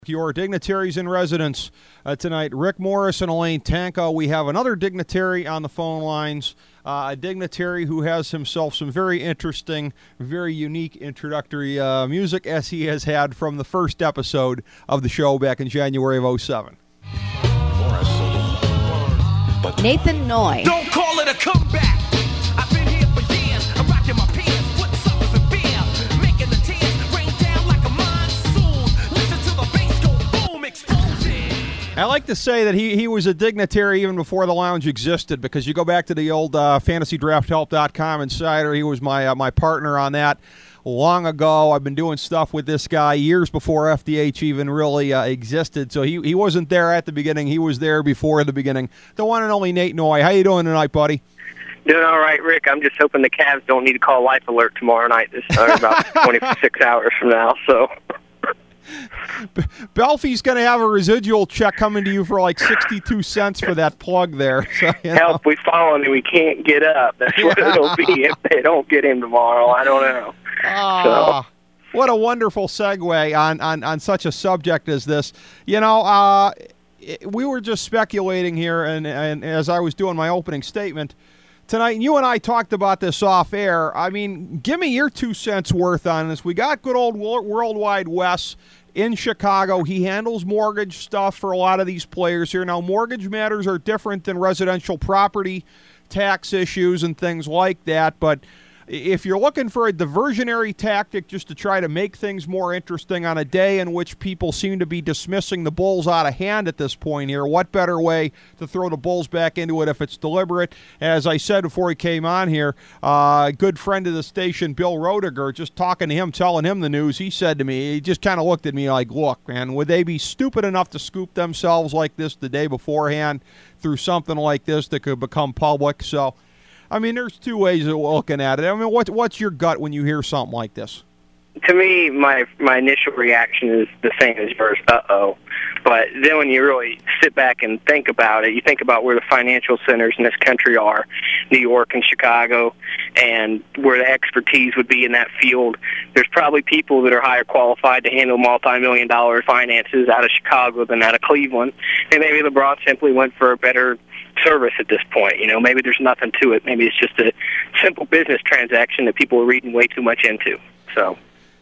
Your dignitaries in residence tonight, Rick Morris and Elaine Tanko. We have another dignitary on the phone lines, a dignitary who has himself some very interesting, very unique introductory music as he has had from the first episode of the show back in January of 07. Nathan Noy. Don't call it a comeback. I've been here for years. I'm rocking my pants, putting suckers in beer, making the tears rain down like a monsoon. Listen to the bass go boom, explosion. I like to say that he was a dignitary even before the lounge existed, because you go back to the old FantasyDraftHelp.com insider. He was my partner on that long ago. I've been doing stuff with this guy years before FDH even really existed. So he wasn't there at the beginning. He was there before the beginning. The one and only Nate Noy. How you doing tonight, buddy? Doing all right, Rick. I'm just hoping the Cavs don't need to call Life Alert tomorrow night. This about 26 hours from now. So Belfie's going to have a residual check coming to you for like 62 cents for that plug there. So, help, we fallen and we can't get up. That's what it'll be if they don't get him tomorrow. I don't know. What a wonderful segue on such a subject as this. You know, we were just speculating here, and as I was doing my opening statement tonight, and you and I talked about this off air. I mean, give me your 2 cents worth on this. We got good old Worldwide Wes in Chicago. He handles mortgage stuff for a lot of these players here. Now, mortgage matters are different than residential property tax issues and things like that, but if you're looking for a diversionary tactic just to try to make things more interesting on a day in which people seem to be dismissing the Bulls out of hand at this point here, what better way to throw the Bulls back into it if it's deliberate? As I said before he came on here, a good friend of the station, Bill Roediger, just talking to him, telling him the news, he said to me, he just kind of looked at me like, look, man, would they be stupid enough to scoop themselves like this the day beforehand through something like this that could become public? So, I mean, there's two ways of looking at it. I mean, what's your gut when you hear something like this? To me, my initial reaction is the same as yours, uh-oh. But then when you really sit back and think about it, you think about where the financial centers in this country are, New York and Chicago, and where the expertise would be in that field. There's probably people that are higher qualified to handle multi-million-dollar finances out of Chicago than out of Cleveland. And maybe LeBron simply went for a better service at this point. You know, maybe there's nothing to it. Maybe it's just a simple business transaction that people are reading way too much into. So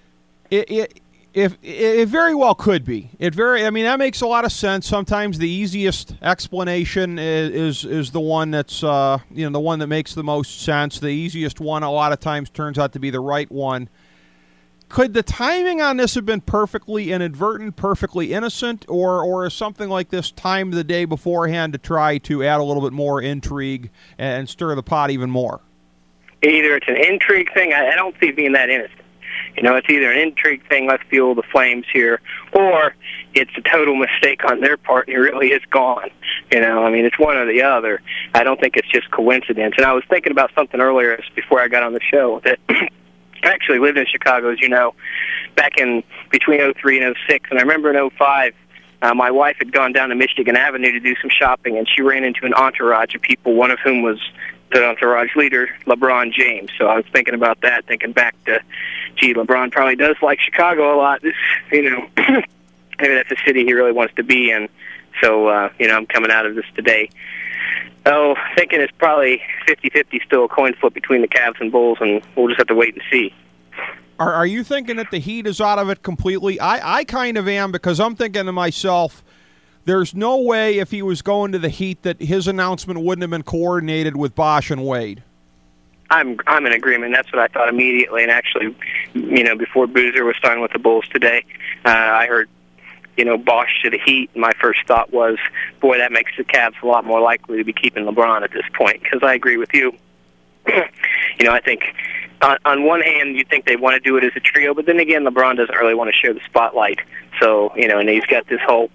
It very well could be. I mean, that makes a lot of sense. Sometimes the easiest explanation is the one that's the one that makes the most sense. The easiest one a lot of times turns out to be the right one. Could the timing on this have been perfectly inadvertent, perfectly innocent, or is something like this timed the day beforehand to try to add a little bit more intrigue and stir the pot even more? Either it's an intrigue thing. I don't see it being that innocent. You know, it's either an intrigue thing, let's fuel the flames here, or it's a total mistake on their part and it really is gone. You know, I mean, it's one or the other. I don't think it's just coincidence. And I was thinking about something earlier before I got on the show that I actually lived in Chicago, as you know, back in between 03 and 06. And I remember in 05, my wife had gone down to Michigan Avenue to do some shopping, and she ran into an entourage of people, one of whom was the entourage leader, LeBron James. So I was thinking about that, thinking back to, gee, LeBron probably does like Chicago a lot. This, you know, maybe that's a city he really wants to be in. So, you know, I'm coming out of this today. Oh, thinking it's probably 50-50 still, a coin flip between the Cavs and Bulls, and we'll just have to wait and see. Are you thinking that the Heat is out of it completely? I kind of am, because I'm thinking to myself, there's no way if he was going to the Heat that his announcement wouldn't have been coordinated with Bosh and Wade. I'm in agreement. That's what I thought immediately. And actually, you know, before Boozer was signed with the Bulls today, I heard, you know, Bosh to the Heat. My first thought was, boy, that makes the Cavs a lot more likely to be keeping LeBron at this point, because I agree with you. You know, I think on one hand, you think they want to do it as a trio, but then again, LeBron doesn't really want to share the spotlight. So, you know, and he's got this whole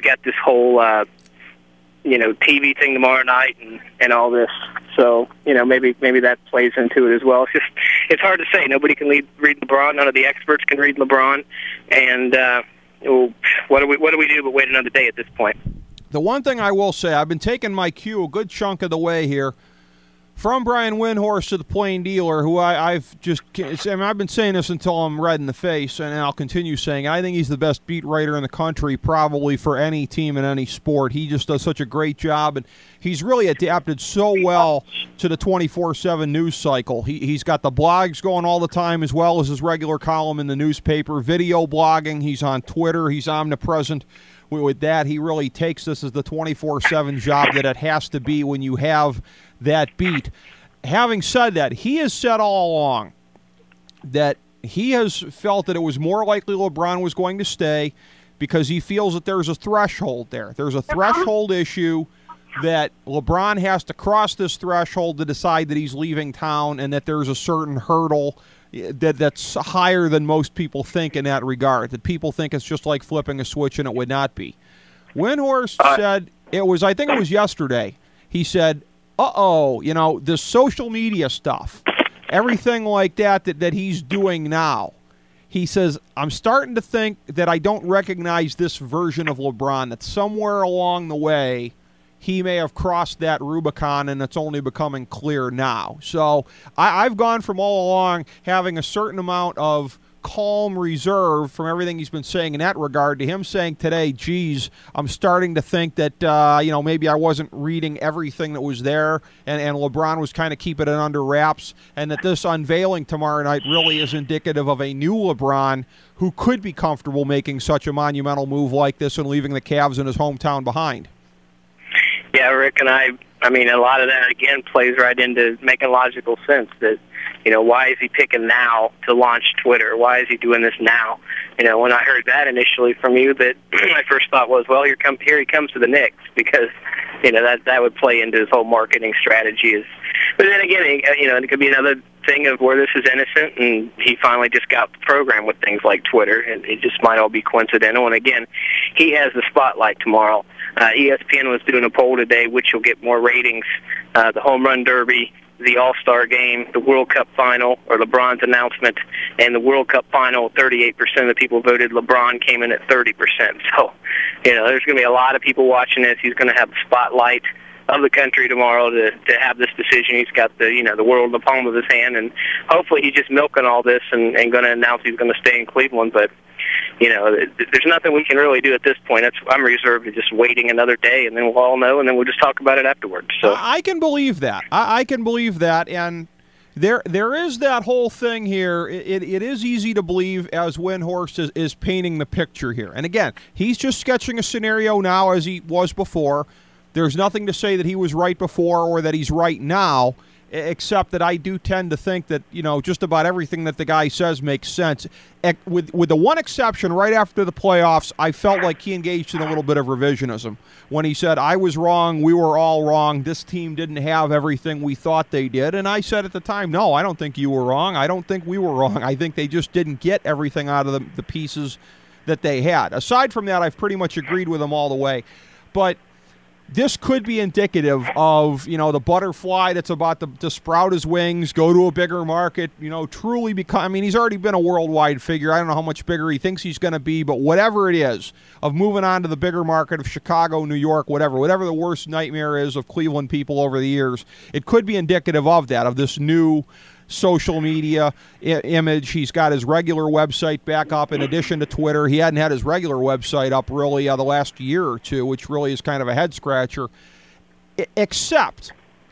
you know, TV thing tomorrow night and all this. So, you know, maybe that plays into it as well. It's hard to say. Nobody can read LeBron. None of the experts can read LeBron. And what do we do but wait another day at this point? The one thing I will say, I've been taking my cue a good chunk of the way here From Brian Windhorst to the Plain Dealer, who I've been saying this until I'm red in the face, and I'll continue saying I think he's the best beat writer in the country, probably for any team in any sport. He just does such a great job, and he's really adapted so well to the 24/7 news cycle. He's got the blogs going all the time, as well as his regular column in the newspaper, video blogging. He's on Twitter. He's omnipresent. With that, he really takes this as the 24/7 job that it has to be when you have that beat. Having said that, he has said all along that he has felt that it was more likely LeBron was going to stay because he feels that there's a threshold there. There's a threshold issue that LeBron has to cross this threshold to decide that he's leaving town, and that there's a certain hurdle that's higher than most people think in that regard, that people think it's just like flipping a switch, and it would not be. Windhorst said, I think it was yesterday, he said, this social media stuff, everything like that he's doing now. He says, I'm starting to think that I don't recognize this version of LeBron, that somewhere along the way he may have crossed that Rubicon, and it's only becoming clear now. So I've gone from all along having a certain amount of calm reserve from everything he's been saying in that regard to him saying today, geez, I'm starting to think that, maybe I wasn't reading everything that was there, and LeBron was kind of keeping it under wraps, and that this unveiling tomorrow night really is indicative of a new LeBron who could be comfortable making such a monumental move like this and leaving the Cavs in his hometown behind. Yeah, Rick, and I mean, a lot of that, again, plays right into making logical sense that, why is he picking now to launch Twitter? Why is he doing this now? When I heard that initially from you, that my first thought was, well, here he comes to the Knicks, because, that would play into his whole marketing strategy. But then again, it could be another thing of where this is innocent, and he finally just got programmed with things like Twitter, and it just might all be coincidental. And again, he has the spotlight tomorrow. ESPN was doing a poll today, which will get more ratings: the Home Run Derby, the All-Star Game, the World Cup Final, or LeBron's announcement. And the World Cup Final, 38% of the people voted LeBron, came in at 30%. So, there's going to be a lot of people watching this. He's going to have the spotlight of the country tomorrow to have this decision. He's got the world in the palm of his hand, and hopefully he's just milking all this and going to announce he's going to stay in Cleveland. But there's nothing we can really do at this point. I'm reserved to just waiting another day, and then we'll all know, and then we'll just talk about it afterwards. So I can believe that. I can believe that, and there is that whole thing here. It is easy to believe as Windhorst is painting the picture here. And again, he's just sketching a scenario now as he was before. There's nothing to say that he was right before or that he's right now, except that I do tend to think that, just about everything that the guy says makes sense. With the one exception, right after the playoffs, I felt like he engaged in a little bit of revisionism when he said, I was wrong, we were all wrong, this team didn't have everything we thought they did. And I said at the time, no, I don't think you were wrong. I don't think we were wrong. I think they just didn't get everything out of the pieces that they had. Aside from that, I've pretty much agreed with him all the way. But this could be indicative of, the butterfly that's about to sprout his wings, go to a bigger market, truly become, he's already been a worldwide figure. I don't know how much bigger he thinks he's going to be, but whatever it is, of moving on to the bigger market of Chicago, New York, whatever the worst nightmare is of Cleveland people over the years, it could be indicative of that, of this new social media image. He's got his regular website back up in addition to Twitter. He hadn't had his regular website up really the last year or two, which really is kind of a head-scratcher. Except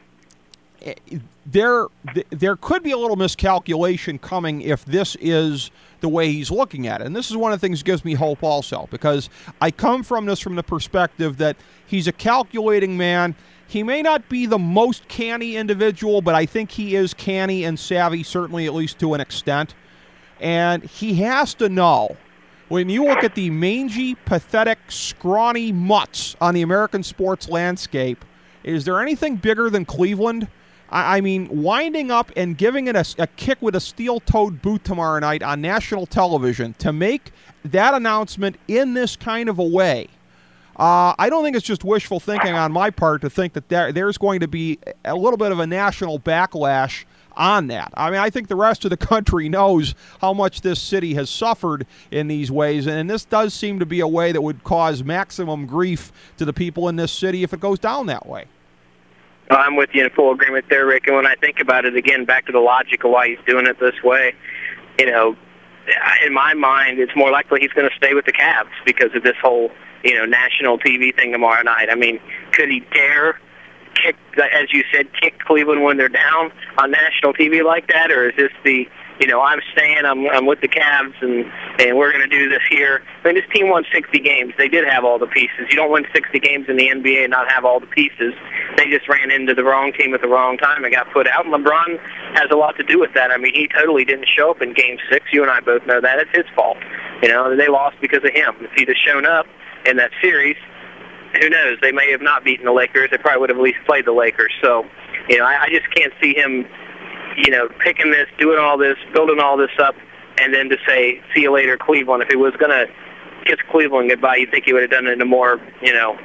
there could be a little miscalculation coming if this is the way he's looking at it. And this is one of the things that gives me hope also, because I come from this from the perspective that he's a calculating man. He may not be the most canny individual, but I think he is canny and savvy, certainly at least to an extent. And he has to know, when you look at the mangy, pathetic, scrawny mutts on the American sports landscape, is there anything bigger than Cleveland? Winding up and giving it a kick with a steel-toed boot tomorrow night on national television to make that announcement in this kind of a way, I don't think it's just wishful thinking on my part to think that there's going to be a little bit of a national backlash on that. I think the rest of the country knows how much this city has suffered in these ways, and this does seem to be a way that would cause maximum grief to the people in this city if it goes down that way. Well, I'm with you in full agreement there, Rick. And when I think about it again, back to the logic of why he's doing it this way, you know, in my mind, it's more likely he's going to stay with the Cavs because of this whole, you know, national TV thing tomorrow night. I mean, could he dare kick, as you said, kick Cleveland when they're down on national TV like that, or is this the, you know, I'm staying, I'm with the Cavs, and we're going to do this here? I mean, this team won 60 games. They did have all the pieces. You don't win 60 games in the NBA and not have all the pieces. They just ran into the wrong team at the wrong time and got put out, and LeBron has a lot to do with that. I mean, he totally didn't show up in Game 6. You and I both know that. It's his fault. You know, they lost because of him. If he'd have shown up in that series, who knows? They may have not beaten the Lakers. They probably would have at least played the Lakers. So, you know, I just can't see him, you know, picking this, doing all this, building all this up, and then to say, see you later, Cleveland. If he was going to kiss Cleveland goodbye, you'd think he would have done it in a more, you know,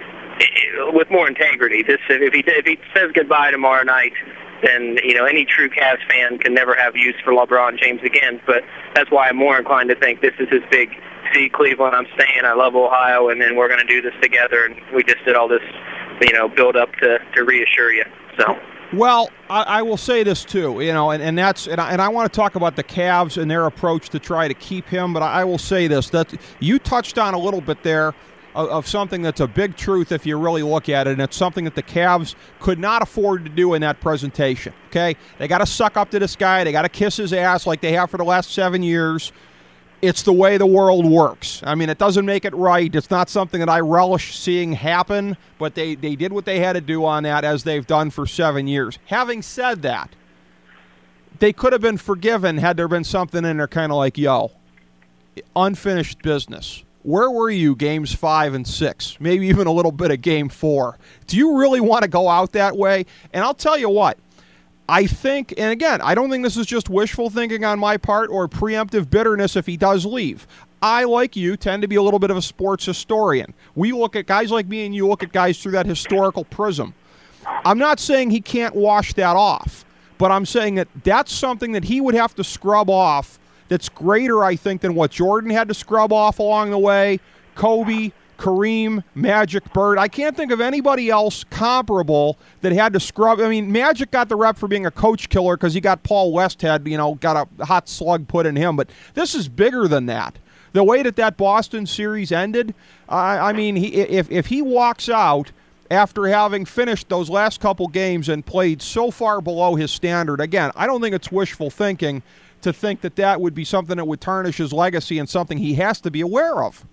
with more integrity. If he says goodbye tomorrow night, then, you know, any true Cavs fan can never have use for LeBron James again. But that's why I'm more inclined to think this is his big, see, Cleveland, I'm staying, I love Ohio, and then we're going to do this together. And we just did all this, you know, build up to reassure you. So. Well, I will say this too, you know, and I want to talk about the Cavs and their approach to try to keep him, but I will say this, that you touched on a little bit there of something that's a big truth if you really look at it, and it's something that the Cavs could not afford to do in that presentation, okay? They got to suck up to this guy. They got to kiss his ass like they have for the last 7 years. It's the way the world works. I mean, it doesn't make it right. It's not something that I relish seeing happen, but they did what they had to do on that, as they've done for 7 years. Having said that, they could have been forgiven had there been something in there kind of like, yo, unfinished business. Where were you games 5 and 6? Maybe even a little bit of game 4. Do you really want to go out that way? And I'll tell you what, I think, and again, I don't think this is just wishful thinking on my part or preemptive bitterness if he does leave. I, like you, tend to be a little bit of a sports historian. We look at guys like me and you look at guys through that historical prism. I'm not saying he can't wash that off, but I'm saying that that's something that he would have to scrub off that's greater, I think, than what Jordan had to scrub off along the way, Kobe, Kareem, Magic, Bird. I can't think of anybody else comparable that had to scrub. I mean, Magic got the rep for being a coach killer because he got Paul Westhead, you know, got a hot slug put in him. But this is bigger than that. The way that Boston series ended, I mean, if he walks out after having finished those last couple games and played so far below his standard, again, I don't think it's wishful thinking to think that would be something that would tarnish his legacy and something he has to be aware of.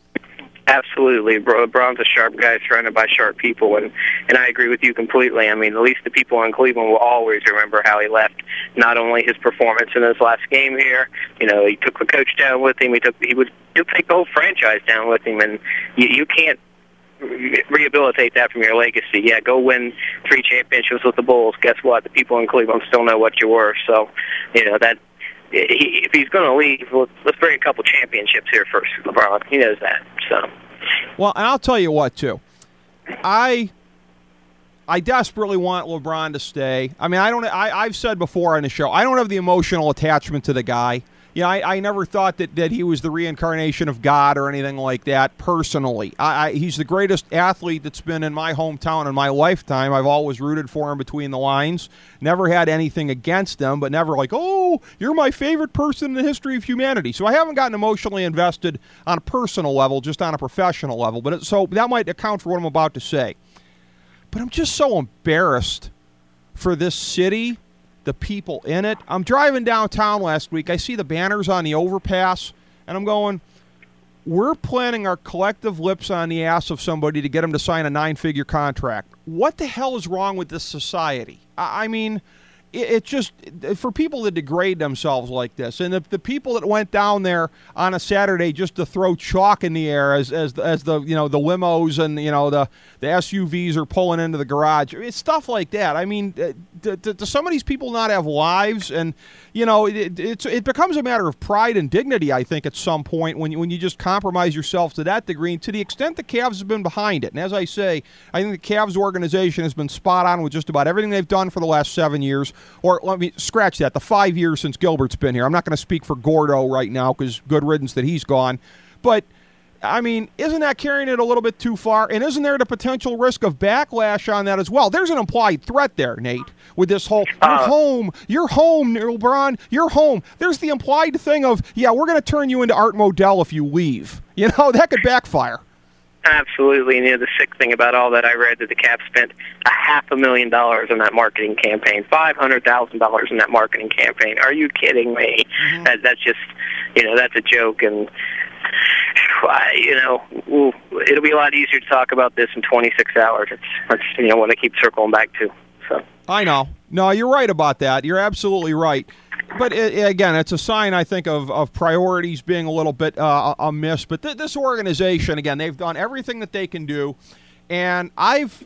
Absolutely, bro. LeBron's a sharp guy surrounded by sharp people, and I agree with you completely. I mean, at least the people in Cleveland will always remember how he left. Not only his performance in his last game here, you know, he took the coach down with him. He'll take the whole franchise down with him, and you can't rehabilitate that from your legacy. Yeah, go win 3 championships with the Bulls. Guess what? The people in Cleveland still know what you were. So, you know that. If he's going to leave, let's bring a couple championships here first, LeBron. He knows that. So, well, and I'll tell you what, too. I desperately want LeBron to stay. I mean, I've said before on the show, I don't have the emotional attachment to the guy. You know, I never thought that he was the reincarnation of God or anything like that personally. He's the greatest athlete that's been in my hometown in my lifetime. I've always rooted for him between the lines. Never had anything against him, but never like, oh, you're my favorite person in the history of humanity. So I haven't gotten emotionally invested on a personal level, just on a professional level. But so that might account for what I'm about to say. But I'm just so embarrassed for this city, the people in it. I'm driving downtown last week. I see the banners on the overpass, and I'm going, we're planting our collective lips on the ass of somebody to get him to sign a 9-figure contract. What the hell is wrong with this society? I mean, it just, for people to degrade themselves like this, and the people that went down there on a Saturday just to throw chalk in the air as the, you know, the limos and, you know, the SUVs are pulling into the garage, it's stuff like that. I mean, do some of these people not have lives? And, you know, it becomes a matter of pride and dignity, I think, at some point when you just compromise yourself to that degree. And to the extent the Cavs have been behind it, and as I say, I think the Cavs organization has been spot on with just about everything they've done for the last 7 years. Or let me scratch that, the 5 years since Gilbert's been here. I'm not going to speak for Gordo right now because good riddance that he's gone. But I mean, isn't that carrying it a little bit too far? And isn't there the potential risk of backlash on that as well? There's an implied threat there, Nate, with this whole, you're home, LeBron, you're home. There's the implied thing of, yeah, we're going to turn you into Art Modell if you leave. You know, that could backfire. Absolutely. And the sick thing about all that, I read that the Cavs spent $500,000 on that marketing campaign, $500,000 in that marketing campaign. Are you kidding me? Mm-hmm. That's just, that's a joke. And, it'll be a lot easier to talk about this in 26 hours. That's what I keep circling back to. So I know. No, you're right about that. You're absolutely right. But again, it's a sign, I think, of priorities being a little bit amiss. But this organization, again, they've done everything that they can do, and I've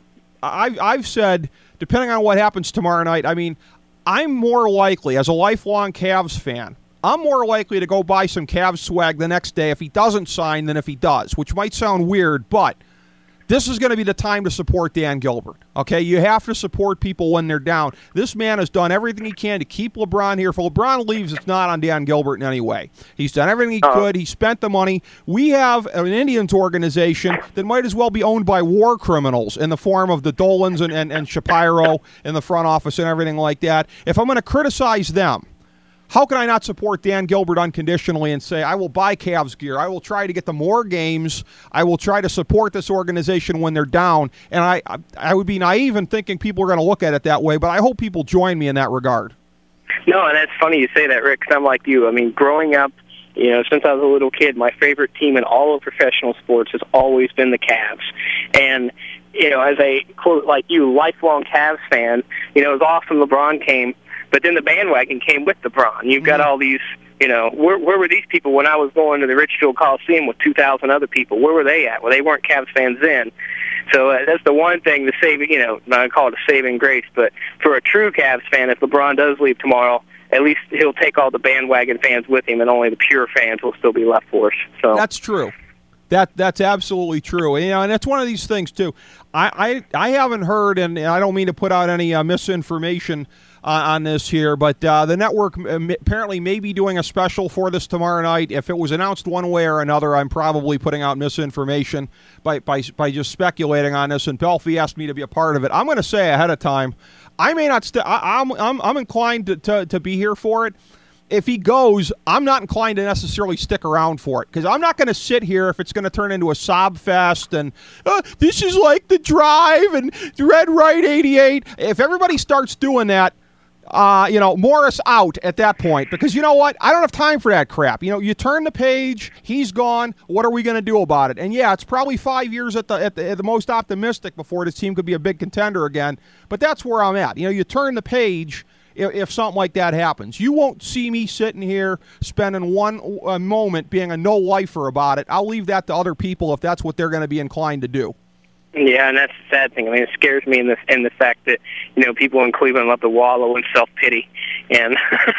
said, depending on what happens tomorrow night, I mean, I'm more likely, as a lifelong Cavs fan, I'm more likely to go buy some Cavs swag the next day if he doesn't sign than if he does, which might sound weird, but this is going to be the time to support Dan Gilbert, okay? You have to support people when they're down. This man has done everything he can to keep LeBron here. If LeBron leaves, it's not on Dan Gilbert in any way. He's done everything he could. He spent the money. We have an Indians organization that might as well be owned by war criminals in the form of the Dolans and Shapiro in the front office and everything like that. If I'm going to criticize them, how can I not support Dan Gilbert unconditionally and say, I will buy Cavs gear, I will try to get them more games, I will try to support this organization when they're down, and I would be naive in thinking people are going to look at it that way, but I hope people join me in that regard. No, and that's funny you say that, Rick, because I'm like you. I mean, growing up, since I was a little kid, my favorite team in all of professional sports has always been the Cavs. And, as a, quote, like you, lifelong Cavs fan, it was awesome LeBron came, but then the bandwagon came with LeBron. You've got all these, where were these people when I was going to the Richfield Coliseum with 2,000 other people? Where were they at? Well, they weren't Cavs fans then. So that's the one thing, the saving, not to call it a saving grace, but for a true Cavs fan, if LeBron does leave tomorrow, at least he'll take all the bandwagon fans with him, and only the pure fans will still be left for us. So that's true. That's absolutely true. And that's one of these things too. I haven't heard, and I don't mean to put out any misinformation on this here, but the network apparently may be doing a special for this tomorrow night. If it was announced one way or another, I'm probably putting out misinformation by just speculating on this. And Belfie asked me to be a part of it. I'm going to say ahead of time, I may not. I'm inclined to be here for it. If he goes, I'm not inclined to necessarily stick around for it, because I'm not going to sit here if it's going to turn into a sob fest and this is like the Drive and Red Right 88. If everybody starts doing that, Morris out at that point, because you know what? I don't have time for that crap. You turn the page, he's gone. What are we going to do about it? And yeah, it's probably 5 years at the most optimistic before this team could be a big contender again. But that's where I'm at. You turn the page if something like that happens. You won't see me sitting here spending one moment being a no-lifer about it. I'll leave that to other people if that's what they're going to be inclined to do. Yeah, and that's the sad thing. I mean, it scares me in the fact that, people in Cleveland love to wallow in self-pity. And,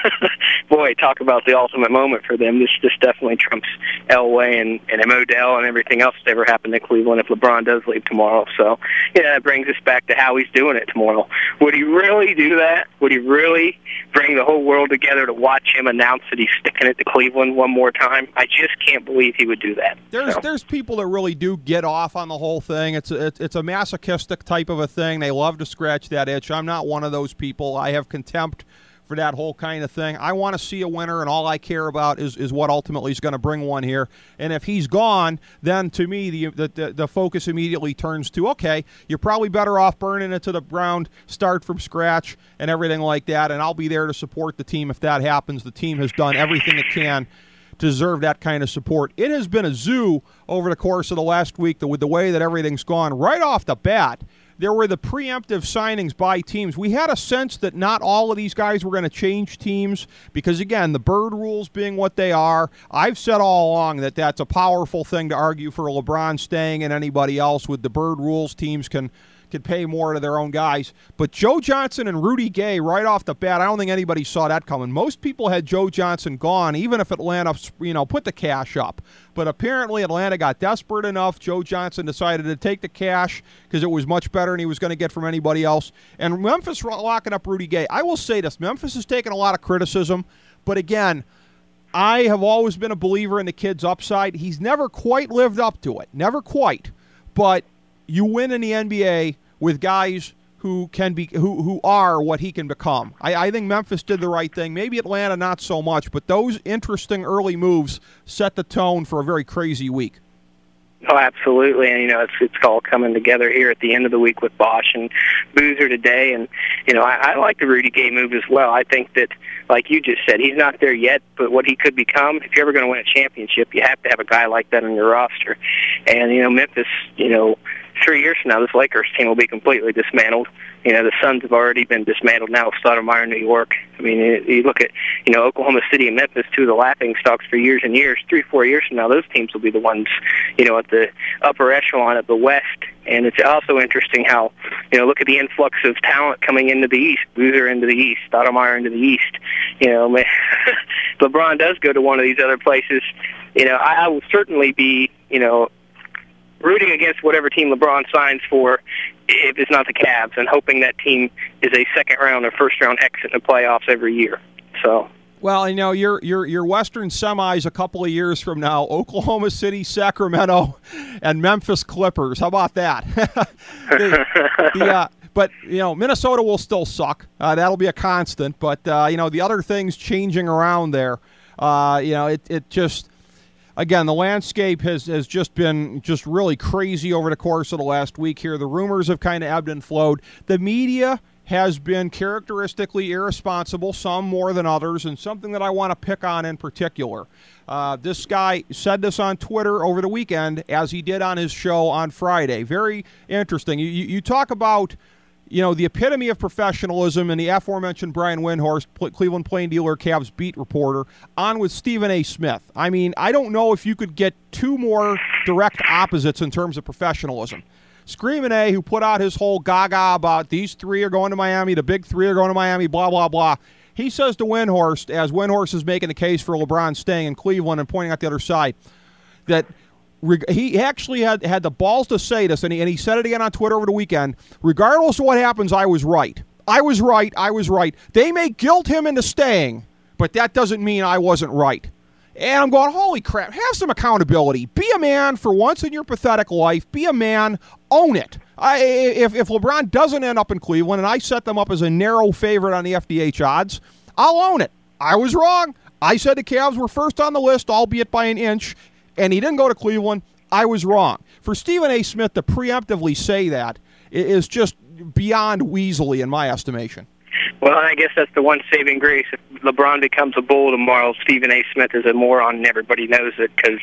boy, talk about the ultimate moment for them. This definitely trumps Elway and Modell and everything else that's ever happened to Cleveland if LeBron does leave tomorrow. So, that brings us back to how he's doing it tomorrow. Would he really do that? Would he really bring the whole world together to watch him announce that he's sticking it to Cleveland one more time? I just can't believe he would do that. There's people that really do get off on the whole thing. It's a masochistic type of a thing. They love to scratch that itch. I'm not one of those people. I have contempt for that whole kind of thing. I want to see a winner, and all I care about is what ultimately is going to bring one here. And if he's gone, then to me the focus immediately turns to, okay, you're probably better off burning it to the ground, start from scratch, and everything like that, and I'll be there to support the team if that happens. The team has done everything it can to deserve that kind of support. It has been a zoo over the course of the last week with the way that everything's gone. Right off the bat, there were the preemptive signings by teams. We had a sense that not all of these guys were going to change teams because, again, the Bird rules being what they are. I've said all along that that's a powerful thing to argue for LeBron staying and anybody else. With the Bird rules, teams can pay more to their own guys. But Joe Johnson and Rudy Gay, right off the bat, I don't think anybody saw that coming. Most people had Joe Johnson gone, even if Atlanta, put the cash up. But apparently Atlanta got desperate enough. Joe Johnson decided to take the cash because it was much better than he was going to get from anybody else. And Memphis locking up Rudy Gay. I will say this, Memphis has taken a lot of criticism, but again, I have always been a believer in the kid's upside. He's never quite lived up to it. Never quite. But you win in the NBA with guys who can be who are what he can become. I think Memphis did the right thing. Maybe Atlanta not so much, but those interesting early moves set the tone for a very crazy week. Oh, absolutely, and it's all coming together here at the end of the week with Bosch and Boozer today, and I like the Rudy Gay move as well. I think that, like you just said, he's not there yet, but what he could become, if you're ever going to win a championship, you have to have a guy like that on your roster. And Memphis, 3 years from now, this Lakers team will be completely dismantled. The Suns have already been dismantled now with Stoudemire in New York. I mean, you look at, Oklahoma City and Memphis, two of the laughing stocks for years and years. 3-4 years from now, those teams will be the ones, at the upper echelon of the West. And it's also interesting how, look at the influx of talent coming into the East. Boozer into the East, Stoudemire into the East. LeBron does go to one of these other places. I will certainly be, rooting against whatever team LeBron signs for, if it's not the Cavs, and hoping that team is a second-round or first-round exit in the playoffs every year. So, well, your Western semis a couple of years from now: Oklahoma City, Sacramento, and Memphis Clippers. How about that? But Minnesota will still suck. That'll be a constant. But the other things changing around there, it just. Again, the landscape has just been just really crazy over the course of the last week here. The rumors have kind of ebbed and flowed. The media has been characteristically irresponsible, some more than others, and something that I want to pick on in particular. This guy said this on Twitter over the weekend, as he did on his show on Friday. Very interesting. You talk about the epitome of professionalism and the aforementioned Brian Windhorst, Cleveland Plain Dealer Cavs beat reporter, on with Stephen A. Smith. I mean, I don't know if you could get two more direct opposites in terms of professionalism. Screaming A, who put out his whole gaga about these three are going to Miami, the big three are going to Miami, blah, blah, blah. He says to Windhorst, as Windhorst is making the case for LeBron staying in Cleveland and pointing out the other side, that he actually had the balls to say this, and he said it again on Twitter over the weekend. Regardless of what happens, I was right. I was right. They may guilt him into staying, but that doesn't mean I wasn't right. And I'm going, holy crap, have some accountability. Be a man for once in your pathetic life. Be a man. Own it. If LeBron doesn't end up in Cleveland, and I set them up as a narrow favorite on the FDH odds, I'll own it. I was wrong. I said the Cavs were first on the list, albeit by an inch, and he didn't go to Cleveland. I was wrong. For Stephen A. Smith to preemptively say that is just beyond weaselly in my estimation. Well, I guess that's the one saving grace. If LeBron becomes a Bull tomorrow, Stephen A. Smith is a moron, and everybody knows it, because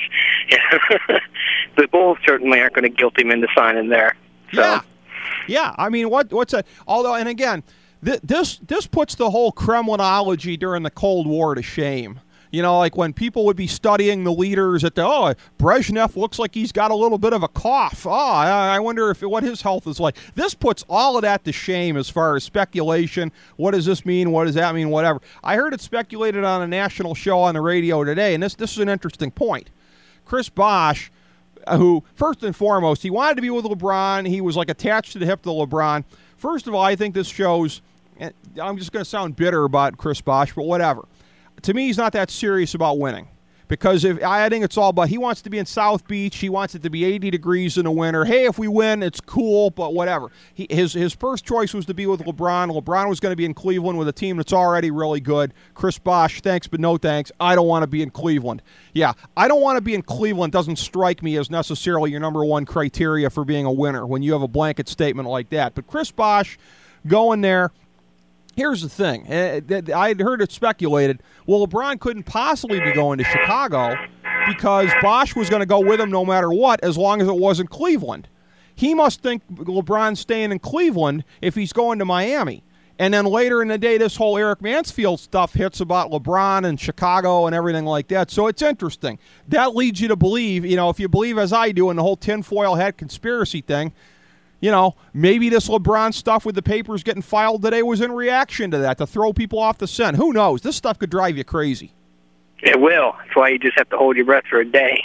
the Bulls certainly aren't going to guilt him into signing there. So. Yeah. I mean, what's that? Although, and again, this puts the whole Kremlinology during the Cold War to shame. Like when people would be studying the leaders at Brezhnev looks like he's got a little bit of a cough. I wonder what his health is like. This puts all of that to shame as far as speculation. What does this mean? What does that mean? Whatever. I heard it speculated on a national show on the radio today, and this is an interesting point. Chris Bosh, who, first and foremost, he wanted to be with LeBron. He was like attached to the hip to LeBron. First of all, I think this shows, I'm just going to sound bitter about Chris Bosh, but whatever. To me, he's not that serious about winning, because I think it's all about, he wants to be in South Beach. He wants it to be 80 degrees in the winter. Hey, if we win, it's cool, but whatever. His first choice was to be with LeBron. LeBron was going to be in Cleveland with a team that's already really good. Chris Bosh, thanks, but no thanks. I don't want to be in Cleveland. Yeah, I don't want to be in Cleveland doesn't strike me as necessarily your number one criteria for being a winner when you have a blanket statement like that. But Chris Bosh going there, here's the thing. I heard it speculated, well, LeBron couldn't possibly be going to Chicago because Bosh was going to go with him no matter what, as long as it wasn't Cleveland. He must think LeBron's staying in Cleveland if he's going to Miami. And then later in the day, this whole Eric Mansfield stuff hits about LeBron and Chicago and everything like that. So it's interesting. That leads you to believe, if you believe as I do in the whole tinfoil hat conspiracy thing, maybe this LeBron stuff with the papers getting filed today was in reaction to that, to throw people off the scent. Who knows? This stuff could drive you crazy. It will. That's why you just have to hold your breath for a day.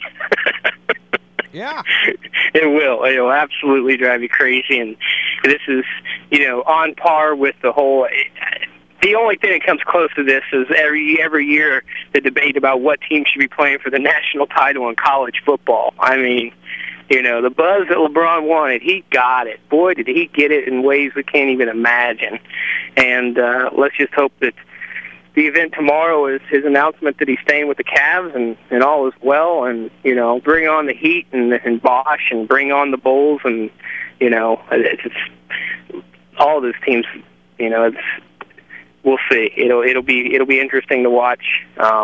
Yeah. It will. It will absolutely drive you crazy. And this is, on par with the whole... the only thing that comes close to this is every year the debate about what team should be playing for the national title in college football. I mean, the buzz that LeBron wanted, he got it. Boy, did he get it in ways we can't even imagine. And let's just hope that the event tomorrow is his announcement that he's staying with the Cavs and all is well. And, bring on the Heat and Bosch and bring on the Bulls. And, it's all of those teams, we'll see. It'll be interesting to watch.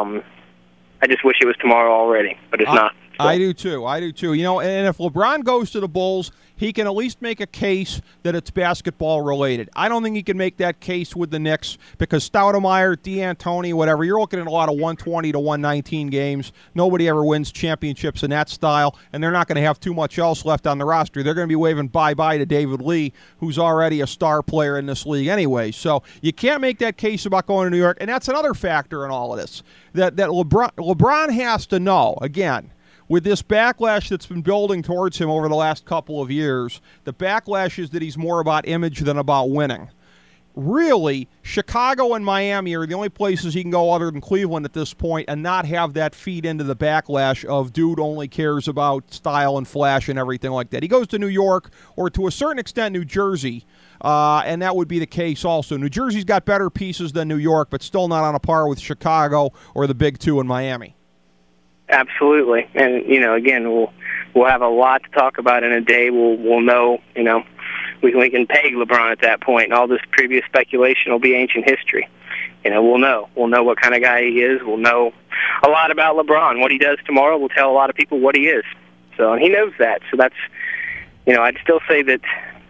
I just wish it was tomorrow already, but it's not. So. I do too. And if LeBron goes to the Bulls, he can at least make a case that it's basketball related. I don't think he can make that case with the Knicks because Stoudemire, D'Antoni, whatever, you're looking at a lot of 120 to 119 games. Nobody ever wins championships in that style, and they're not going to have too much else left on the roster. They're going to be waving bye-bye to David Lee, who's already a star player in this league anyway. So you can't make that case about going to New York, and that's another factor in all of this, that LeBron has to know, again, with this backlash that's been building towards him over the last couple of years, the backlash is that he's more about image than about winning. Really, Chicago and Miami are the only places he can go other than Cleveland at this point and not have that feed into the backlash of dude only cares about style and flash and everything like that. He goes to New York or to a certain extent New Jersey, and that would be the case also. New Jersey's got better pieces than New York, but still not on a par with Chicago or the Big Two in Miami. Absolutely, and again, we'll have a lot to talk about in a day. We'll know, we can peg LeBron at that point, and all this previous speculation will be ancient history. We'll know what kind of guy he is. We'll know a lot about LeBron. What he does tomorrow will tell a lot of people what he is. So, and he knows that. So that's, I'd still say that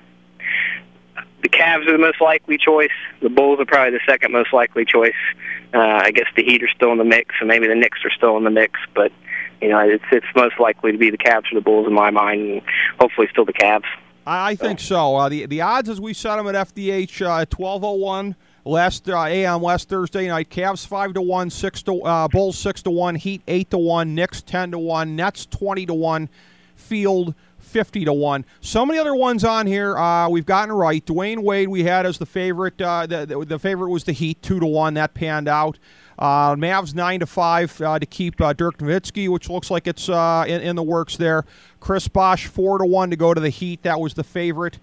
the Cavs are the most likely choice. The Bulls are probably the second most likely choice. I guess the Heat are still in the mix, and maybe the Knicks are still in the mix. But it's most likely to be the Cavs or the Bulls in my mind, and hopefully still the Cavs. I think so. The odds as we set them at FDH at 12:01 a.m. last Thursday night. Cavs 5-1, Bulls 6-1, Heat 8-1, Knicks 10-1, Nets 20-1, Field 50-1. So many other ones on here we've gotten right. Dwayne Wade we had as the favorite. The favorite was the Heat 2-1. That panned out. Mavs 9-5 to keep Dirk Nowitzki, which looks like it's in the works there. Chris Bosh 4-1 to go to the Heat. That was the favorite.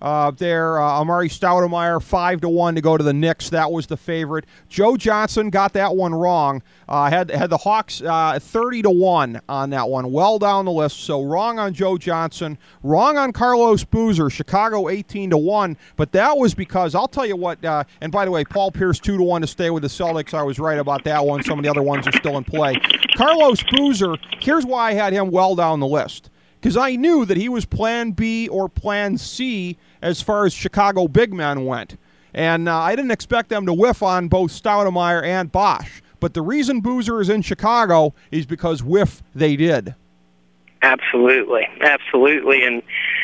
Amari Stoudemire 5-1 to go to the Knicks. That was the favorite. Joe Johnson got that one wrong. Had the Hawks 30-1 on that one. Well down the list. So wrong on Joe Johnson. Wrong on Carlos Boozer. Chicago 18-1. But that was because I'll tell you what. And by the way, Paul Pierce 2-1 to stay with the Celtics. I was right about that one. Some of the other ones are still in play. Carlos Boozer. Here's why I had him well down the list. Because I knew that he was Plan B or Plan C as far as Chicago big men went. And I didn't expect them to whiff on both Stoudemire and Bosh. But the reason Boozer is in Chicago is because whiff they did. Absolutely. And,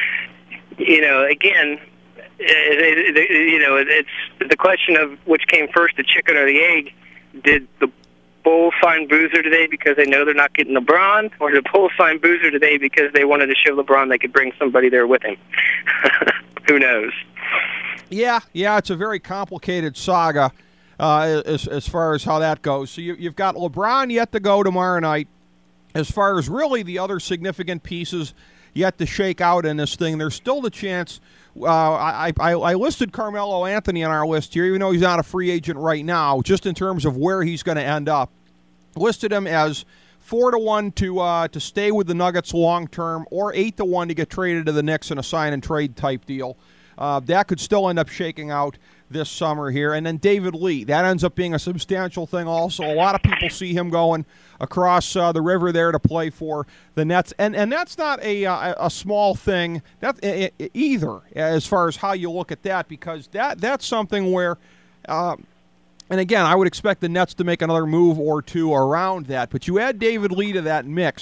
again, it's the question of which came first, the chicken or the egg. Did the Bulls sign Boozer today because they know they're not getting LeBron, or did the Bulls sign Boozer today because they wanted to show LeBron they could bring somebody there with him? Who knows? Yeah, it's a very complicated saga as far as how that goes. So you've got LeBron yet to go tomorrow night. As far as really the other significant pieces yet to shake out in this thing, there's still the chance. I listed Carmelo Anthony on our list here, even though he's not a free agent right now, just in terms of where he's going to end up. Listed him as 4-1 to stay with the Nuggets long term, or 8-1 to get traded to the Knicks in a sign and trade type deal. That could still end up shaking out this summer here. And then David Lee, that ends up being a substantial thing also. A lot of people see him going across the river there to play for the Nets. And that's not a small thing either, as far as how you look at that, because that's something where and again, I would expect the Nets to make another move or two around that. But you add David Lee to that mix,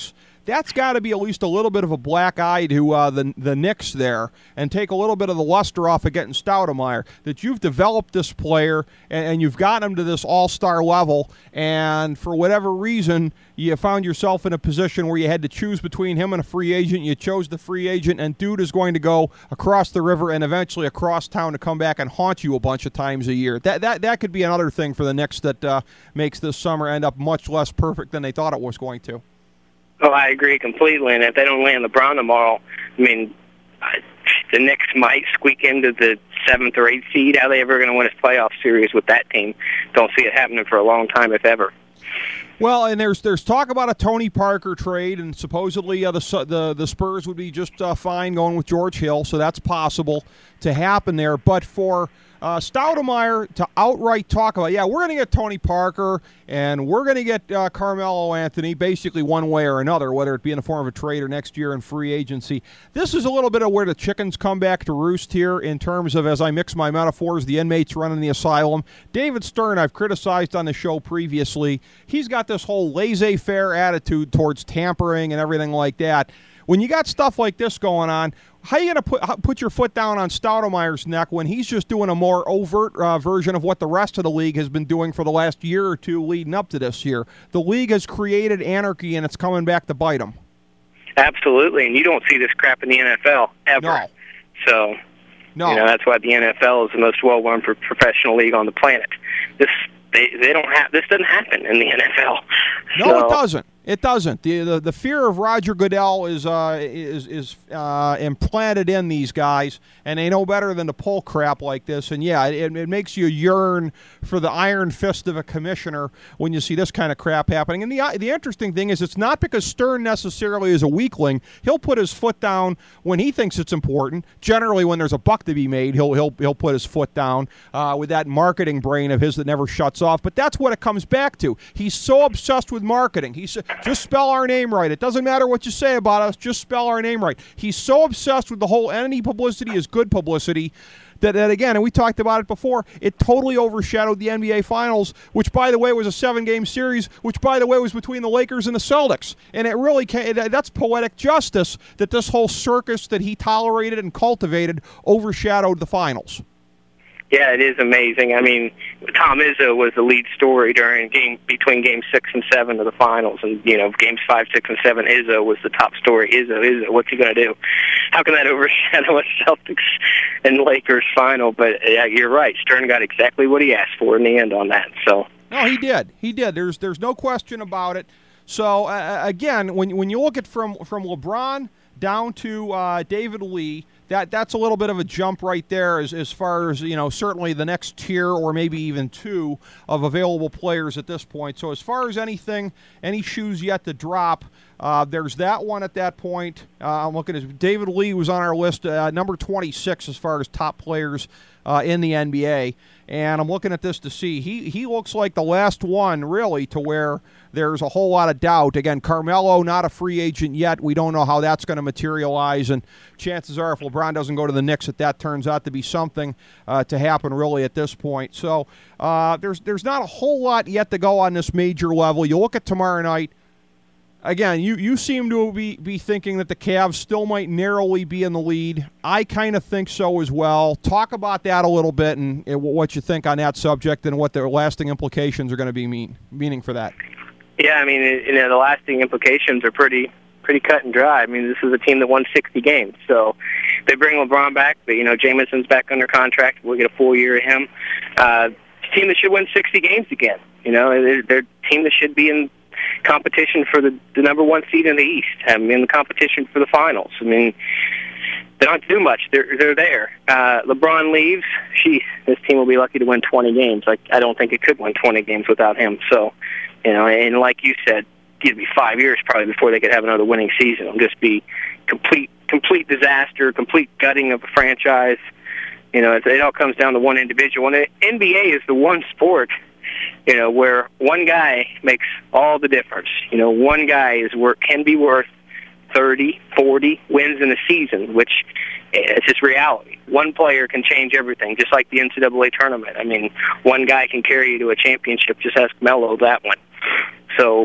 that's got to be at least a little bit of a black eye to the Knicks there, and take a little bit of the luster off of getting Stoudemire, that you've developed this player and you've gotten him to this all-star level, and for whatever reason, you found yourself in a position where you had to choose between him and a free agent. You chose the free agent, and dude is going to go across the river and eventually across town to come back and haunt you a bunch of times a year. That could be another thing for the Knicks that makes this summer end up much less perfect than they thought it was going to. Oh, I agree completely. And if they don't land LeBron tomorrow, I mean, the Knicks might squeak into the 7th or 8th seed. How are they ever going to win a playoff series with that team? Don't see it happening for a long time, if ever. Well, and there's talk about a Tony Parker trade, and supposedly the Spurs would be just fine going with George Hill, so that's possible to happen there. But for Stoudemire to outright talk about, we're going to get Tony Parker and we're going to get Carmelo Anthony, basically one way or another, whether it be in the form of a trade or next year in free agency. This is a little bit of where the chickens come back to roost here in terms of, as I mix my metaphors, the inmates running the asylum. David Stern, I've criticized on the show previously. He's got this whole laissez-faire attitude towards tampering and everything like that. When you got stuff like this going on, how are you going to put your foot down on Stoudemire's neck when he's just doing a more overt version of what the rest of the league has been doing for the last year or two leading up to this year? The league has created anarchy, and it's coming back to bite them. Absolutely, and you don't see this crap in the NFL ever. No. So, no. That's why the NFL is the most well-run professional league on the planet. They don't have this doesn't happen in the NFL. No, it doesn't. It doesn't. The fear of Roger Goodell is implanted in these guys, and they know better than to pull crap like this. And it makes you yearn for the iron fist of a commissioner when you see this kind of crap happening. And the interesting thing is, it's not because Stern necessarily is a weakling. He'll put his foot down when he thinks it's important. Generally, when there's a buck to be made, he'll put his foot down with that marketing brain of his that never shuts off. But that's what it comes back to. He's so obsessed with marketing. Just spell our name right. It doesn't matter what you say about us. Just spell our name right. He's so obsessed with the whole any publicity is good publicity that again, and we talked about it before, it totally overshadowed the NBA Finals, which, by the way, was a 7-game series, which, by the way, was between the Lakers and the Celtics. And it really that's poetic justice that this whole circus that he tolerated and cultivated overshadowed the Finals. Yeah, it is amazing. I mean, Tom Izzo was the lead story between Games 6 and 7 of the Finals, and Games 5, 6, and 7. Izzo was the top story. Izzo, what's he going to do? How can that overshadow a Celtics and Lakers final? But you're right. Stern got exactly what he asked for in the end on that. So no, he did. He did. There's no question about it. So again, when you look at from LeBron down to David Lee. That's a little bit of a jump right there as far as, certainly the next tier or maybe even two of available players at this point. So as far as any shoes yet to drop, there's that one at that point. I'm looking at David Lee was on our list, number 26 as far as top players in the NBA. And I'm looking at this to see. He looks like the last one, really, to where there's a whole lot of doubt. Again, Carmelo, not a free agent yet. We don't know how that's going to materialize. And chances are, if LeBron doesn't go to the Knicks, that turns out to be something to happen, really, at this point. So there's not a whole lot yet to go on this major level. You look at tomorrow night. Again, you seem to be thinking that the Cavs still might narrowly be in the lead. I kind of think so as well. Talk about that a little bit and what you think on that subject and what the lasting implications are going to be meaning for that. Yeah, I mean, the lasting implications are pretty cut and dry. I mean, this is a team that won 60 games, so they bring LeBron back. But Jameson's back under contract. We'll get a full year of him. Team that should win 60 games again. They're a team that should be in competition for the number one seed in the East. I mean, the competition for the finals. I mean, they don't do much. They're there. LeBron leaves. This team will be lucky to win 20 games. I don't think it could win 20 games without him. So, and like you said, it'd be 5 years probably before they could have another winning season. It'll just be complete disaster, complete gutting of a franchise. It all comes down to one individual. And the NBA is the one sport where one guy makes all the difference. One guy can be worth 30, 40 wins in a season, which is just reality. One player can change everything, just like the NCAA tournament. I mean, one guy can carry you to a championship. Just ask Melo that one. So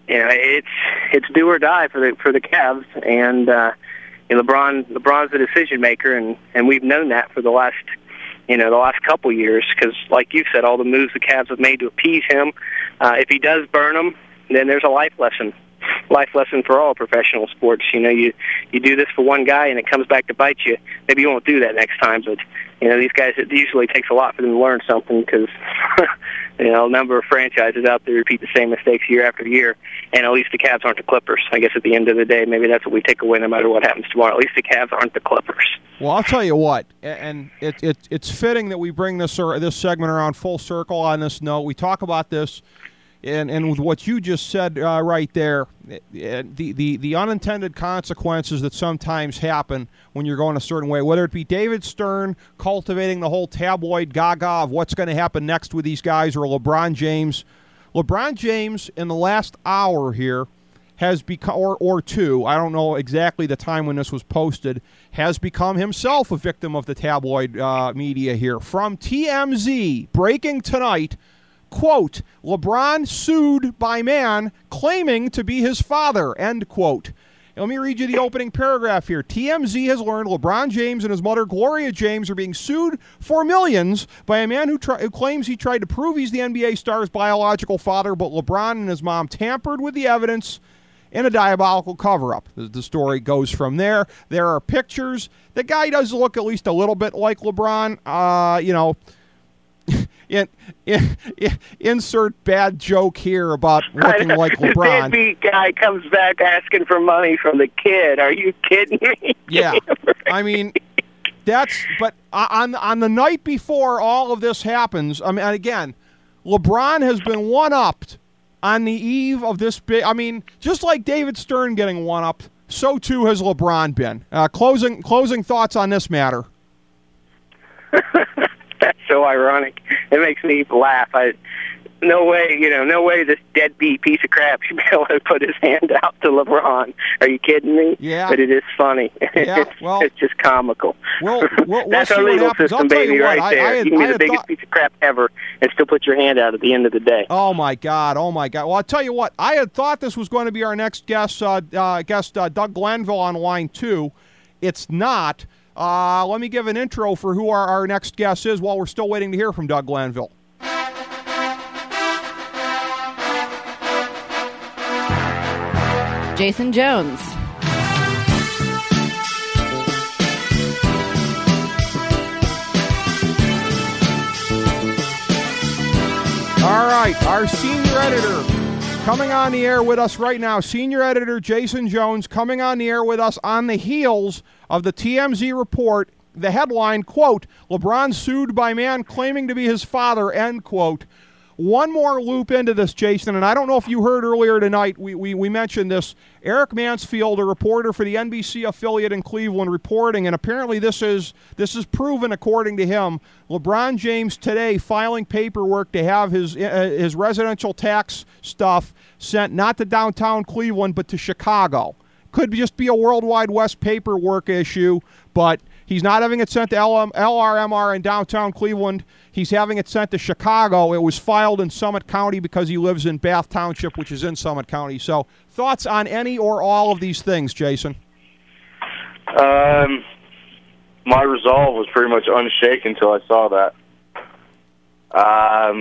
it's do or die for the Cavs, and LeBron's the decision maker, and we've known that for the last couple years, because like you said, all the moves the Cavs have made to appease him. If he does burn them, then there's a life lesson for all professional sports. You do this for one guy and it comes back to bite you. Maybe you won't do that next time, but these guys, it usually takes a lot for them to learn something, because a number of franchises out there repeat the same mistakes year after year, and at least the Cavs aren't the Clippers. I guess at the end of the day, maybe that's what we take away no matter what happens tomorrow. At least the Cavs aren't the Clippers. Well, I'll tell you what, and it's fitting that we bring this segment around full circle on this note. We talk about this, and with what you just said right there, the unintended consequences that sometimes happen when you're going a certain way, whether it be David Stern cultivating the whole tabloid gaga of what's going to happen next with these guys, or LeBron James. LeBron James, in the last hour here, has become, or two, I don't know exactly the time when this was posted, has become himself a victim of the tabloid media here. From TMZ, breaking tonight, quote, LeBron sued by man claiming to be his father, end quote. Let me read you the opening paragraph here. TMZ has learned LeBron James and his mother, Gloria James, are being sued for millions by a man who claims he tried to prove he's the NBA star's biological father, but LeBron and his mom tampered with the evidence in a diabolical cover-up. The story goes from there. There are pictures. The guy does look at least a little bit like LeBron. Insert bad joke here about looking like LeBron. The deadbeat guy comes back asking for money from the kid. Are you kidding me? Yeah. I mean, but on the night before all of this happens, I mean, again, LeBron has been one-upped on the eve of this big. I mean, just like David Stern getting one-upped, so too has LeBron been. Closing thoughts on this matter. That's so ironic. It makes me laugh. No way this deadbeat piece of crap should be able to put his hand out to LeBron. Are you kidding me? Yeah. But it is funny. Yeah, well, it's just comical. We'll That's see our what legal happens. system, I'll tell baby, you what, right there. You can be the biggest piece of crap ever and still put your hand out at the end of the day. Oh, my God. Well, I'll tell you what, I had thought this was going to be our next guest, Doug Glanville on line 2. It's not. Let me give an intro for who our next guest is while we're still waiting to hear from Doug Glanville. Jason Jones. All right, our senior editor coming on the air with us right now, senior editor Jason Jones, coming on the air with us on the heels of the TMZ report. The headline, quote, LeBron sued by man claiming to be his father, end quote. One more loop into this, Jason, and I don't know if you heard earlier tonight, we mentioned this. Eric Mansfield, a reporter for the NBC affiliate in Cleveland, reporting, and apparently this is proven according to him. LeBron James today filing paperwork to have his residential tax stuff sent not to downtown Cleveland but to Chicago. Could just be a World Wide West paperwork issue, but he's not having it sent to LRMR in downtown Cleveland. He's having it sent to Chicago. It was filed in Summit County because he lives in Bath Township, which is in Summit County. So thoughts on any or all of these things, Jason? My resolve was pretty much unshaken until I saw that. I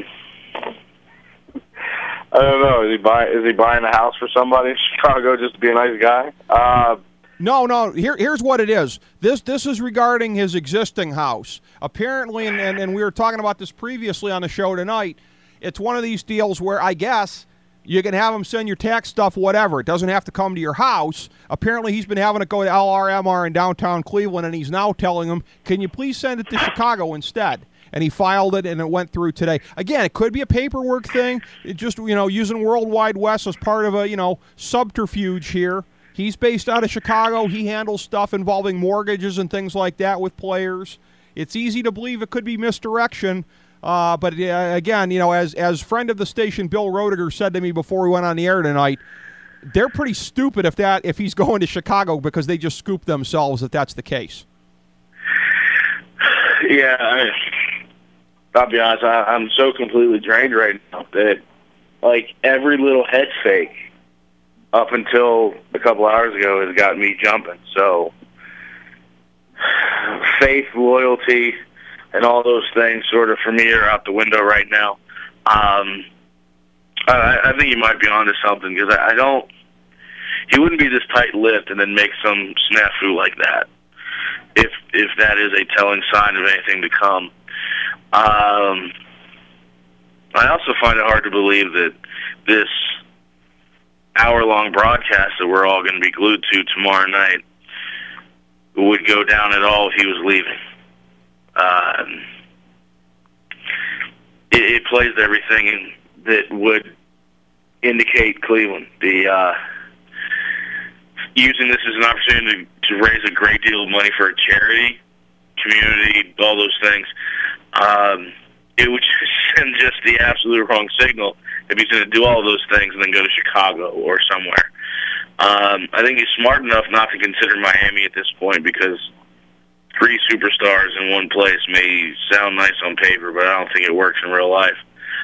don't know. Is he buying a house for somebody in Chicago just to be a nice guy? No. Here's what it is. This is regarding his existing house. Apparently, and we were talking about this previously on the show tonight, it's one of these deals where I guess you can have him send your tax stuff, whatever. It doesn't have to come to your house. Apparently, he's been having it go to LRMR in downtown Cleveland, and he's now telling him, can you please send it to Chicago instead? And he filed it, and it went through today. Again, it could be a paperwork thing. It just, using World Wide West as part of a, subterfuge here. He's based out of Chicago. He handles stuff involving mortgages and things like that with players. It's easy to believe it could be misdirection. But again, as friend of the station, Bill Roediger, said to me before we went on the air tonight, they're pretty stupid if he's going to Chicago because they just scoop themselves if that's the case. Yeah, I'll be honest, I'm so completely drained right now that, every little head fake up until a couple hours ago has got me jumping. So faith, loyalty, and all those things sort of for me are out the window right now. I think he might be onto something, because I don't. He wouldn't be this tight-lipped and then make some snafu like that, if that is a telling sign of anything to come. I also find it hard to believe that this hour-long broadcast that we're all going to be glued to tomorrow night would go down at all if he was leaving. It plays everything that would indicate Cleveland. Using this as an opportunity to raise a great deal of money for a charity, community, all those things, it would send just the absolute wrong signal if he's going to do all of those things and then go to Chicago or somewhere. I think he's smart enough not to consider Miami at this point, because 3 superstars in one place may sound nice on paper, but I don't think it works in real life.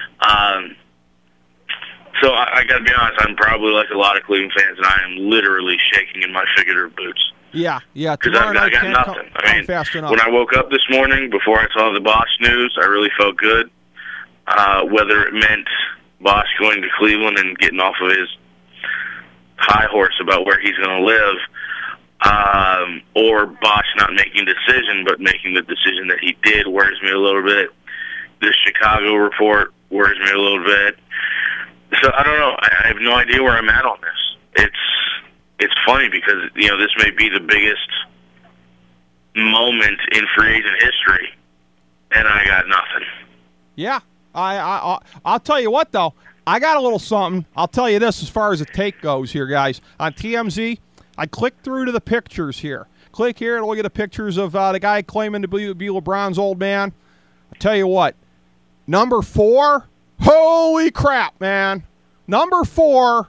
So I got to be honest, I'm probably like a lot of Cleveland fans, and I am literally shaking in my figurative boots. Yeah. Because I got nothing. I mean, fast enough. when I woke up this morning, before I saw the Bosch news, I really felt good. Whether it meant Bosch going to Cleveland and getting off of his high horse about where he's going to live, or Bosch not making a decision, but making the decision that he did, worries me a little bit. This Chicago report worries me a little bit. So I don't know. I have no idea where I'm at on this. It's funny because, this may be the biggest moment in free agent history, and I got nothing. Yeah. I'll tell you what, though. I got a little something. I'll tell you this as far as the take goes here, guys. On TMZ, I clicked through to the pictures here. Click here and look at the pictures of the guy claiming to be LeBron's old man. I'll tell you what. Number 4, holy crap, man. Number 4,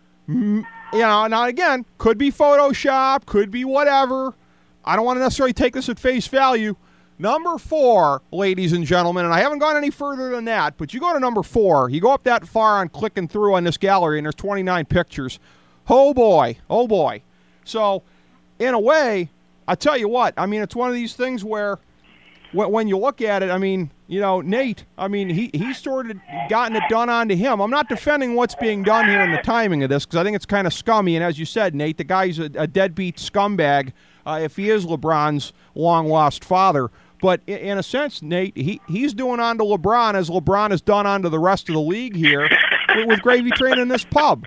now again, could be Photoshop, could be whatever. I don't want to necessarily take this at face value. Number 4, ladies and gentlemen, and I haven't gone any further than that, but you go to number 4, you go up that far on clicking through on this gallery, and there's 29 pictures. Oh, boy. So, in a way, I tell you what, I mean, it's one of these things where when you look at it, I mean, Nate, I mean, he's sort of gotten it done onto him. I'm not defending what's being done here and the timing of this, because I think it's kind of scummy. And as you said, Nate, the guy's a deadbeat scumbag if he is LeBron's long-lost father. But in a sense, Nate, he's doing onto LeBron as LeBron has done onto the rest of the league here with Gravy Train in this pub.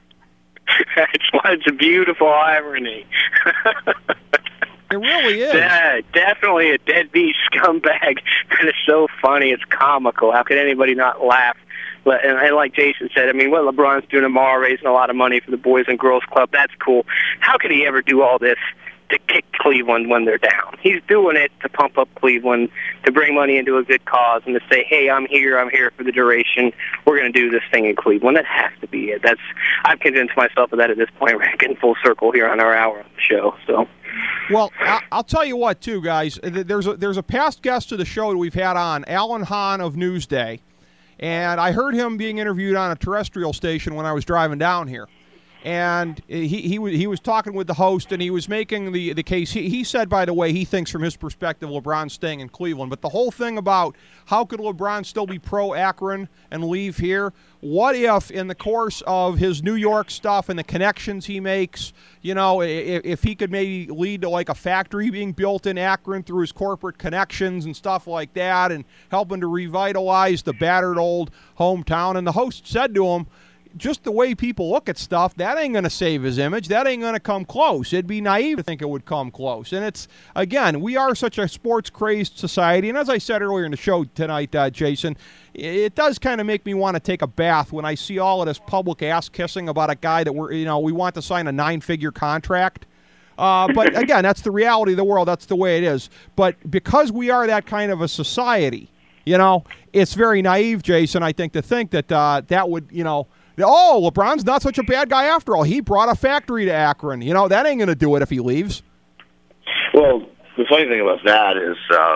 It's a beautiful irony. It really is. Yeah, definitely a deadbeat scumbag. And it's so funny. It's comical. How could anybody not laugh? And like Jason said, I mean, what LeBron's doing tomorrow, raising a lot of money for the Boys and Girls Club, that's cool. How could he ever do all this to kick Cleveland when they're down? He's doing it to pump up Cleveland, to bring money into a good cause, and to say, hey, I'm here for the duration. We're going to do this thing in Cleveland. That has to be it. I've convinced myself of that at this point. We're getting full circle here on our hour on the show. So, well, I'll tell you what, too, guys. There's a past guest of the show that we've had on, Alan Hahn of Newsday, and I heard him being interviewed on a terrestrial station when I was driving down here. And he was talking with the host, and he was making the case. He said, by the way, he thinks from his perspective LeBron's staying in Cleveland. But the whole thing about how could LeBron still be pro-Akron and leave here, what if in the course of his New York stuff and the connections he makes, if he could maybe lead to like a factory being built in Akron through his corporate connections and stuff like that, and helping to revitalize the battered old hometown. And the host said to him, just the way people look at stuff, that ain't going to save his image. That ain't going to come close. It'd be naive to think it would come close. And it's, again, we are such a sports-crazy society. And as I said earlier in the show tonight, Jason, it does kind of make me want to take a bath when I see all of this public ass-kissing about a guy that we want to sign a 9-figure contract. But, again, that's the reality of the world. That's the way it is. But because we are that kind of a society, it's very naive, Jason, I think, to think that that would, LeBron's not such a bad guy after all. He brought a factory to Akron. That ain't going to do it if he leaves. Well, the funny thing about that is,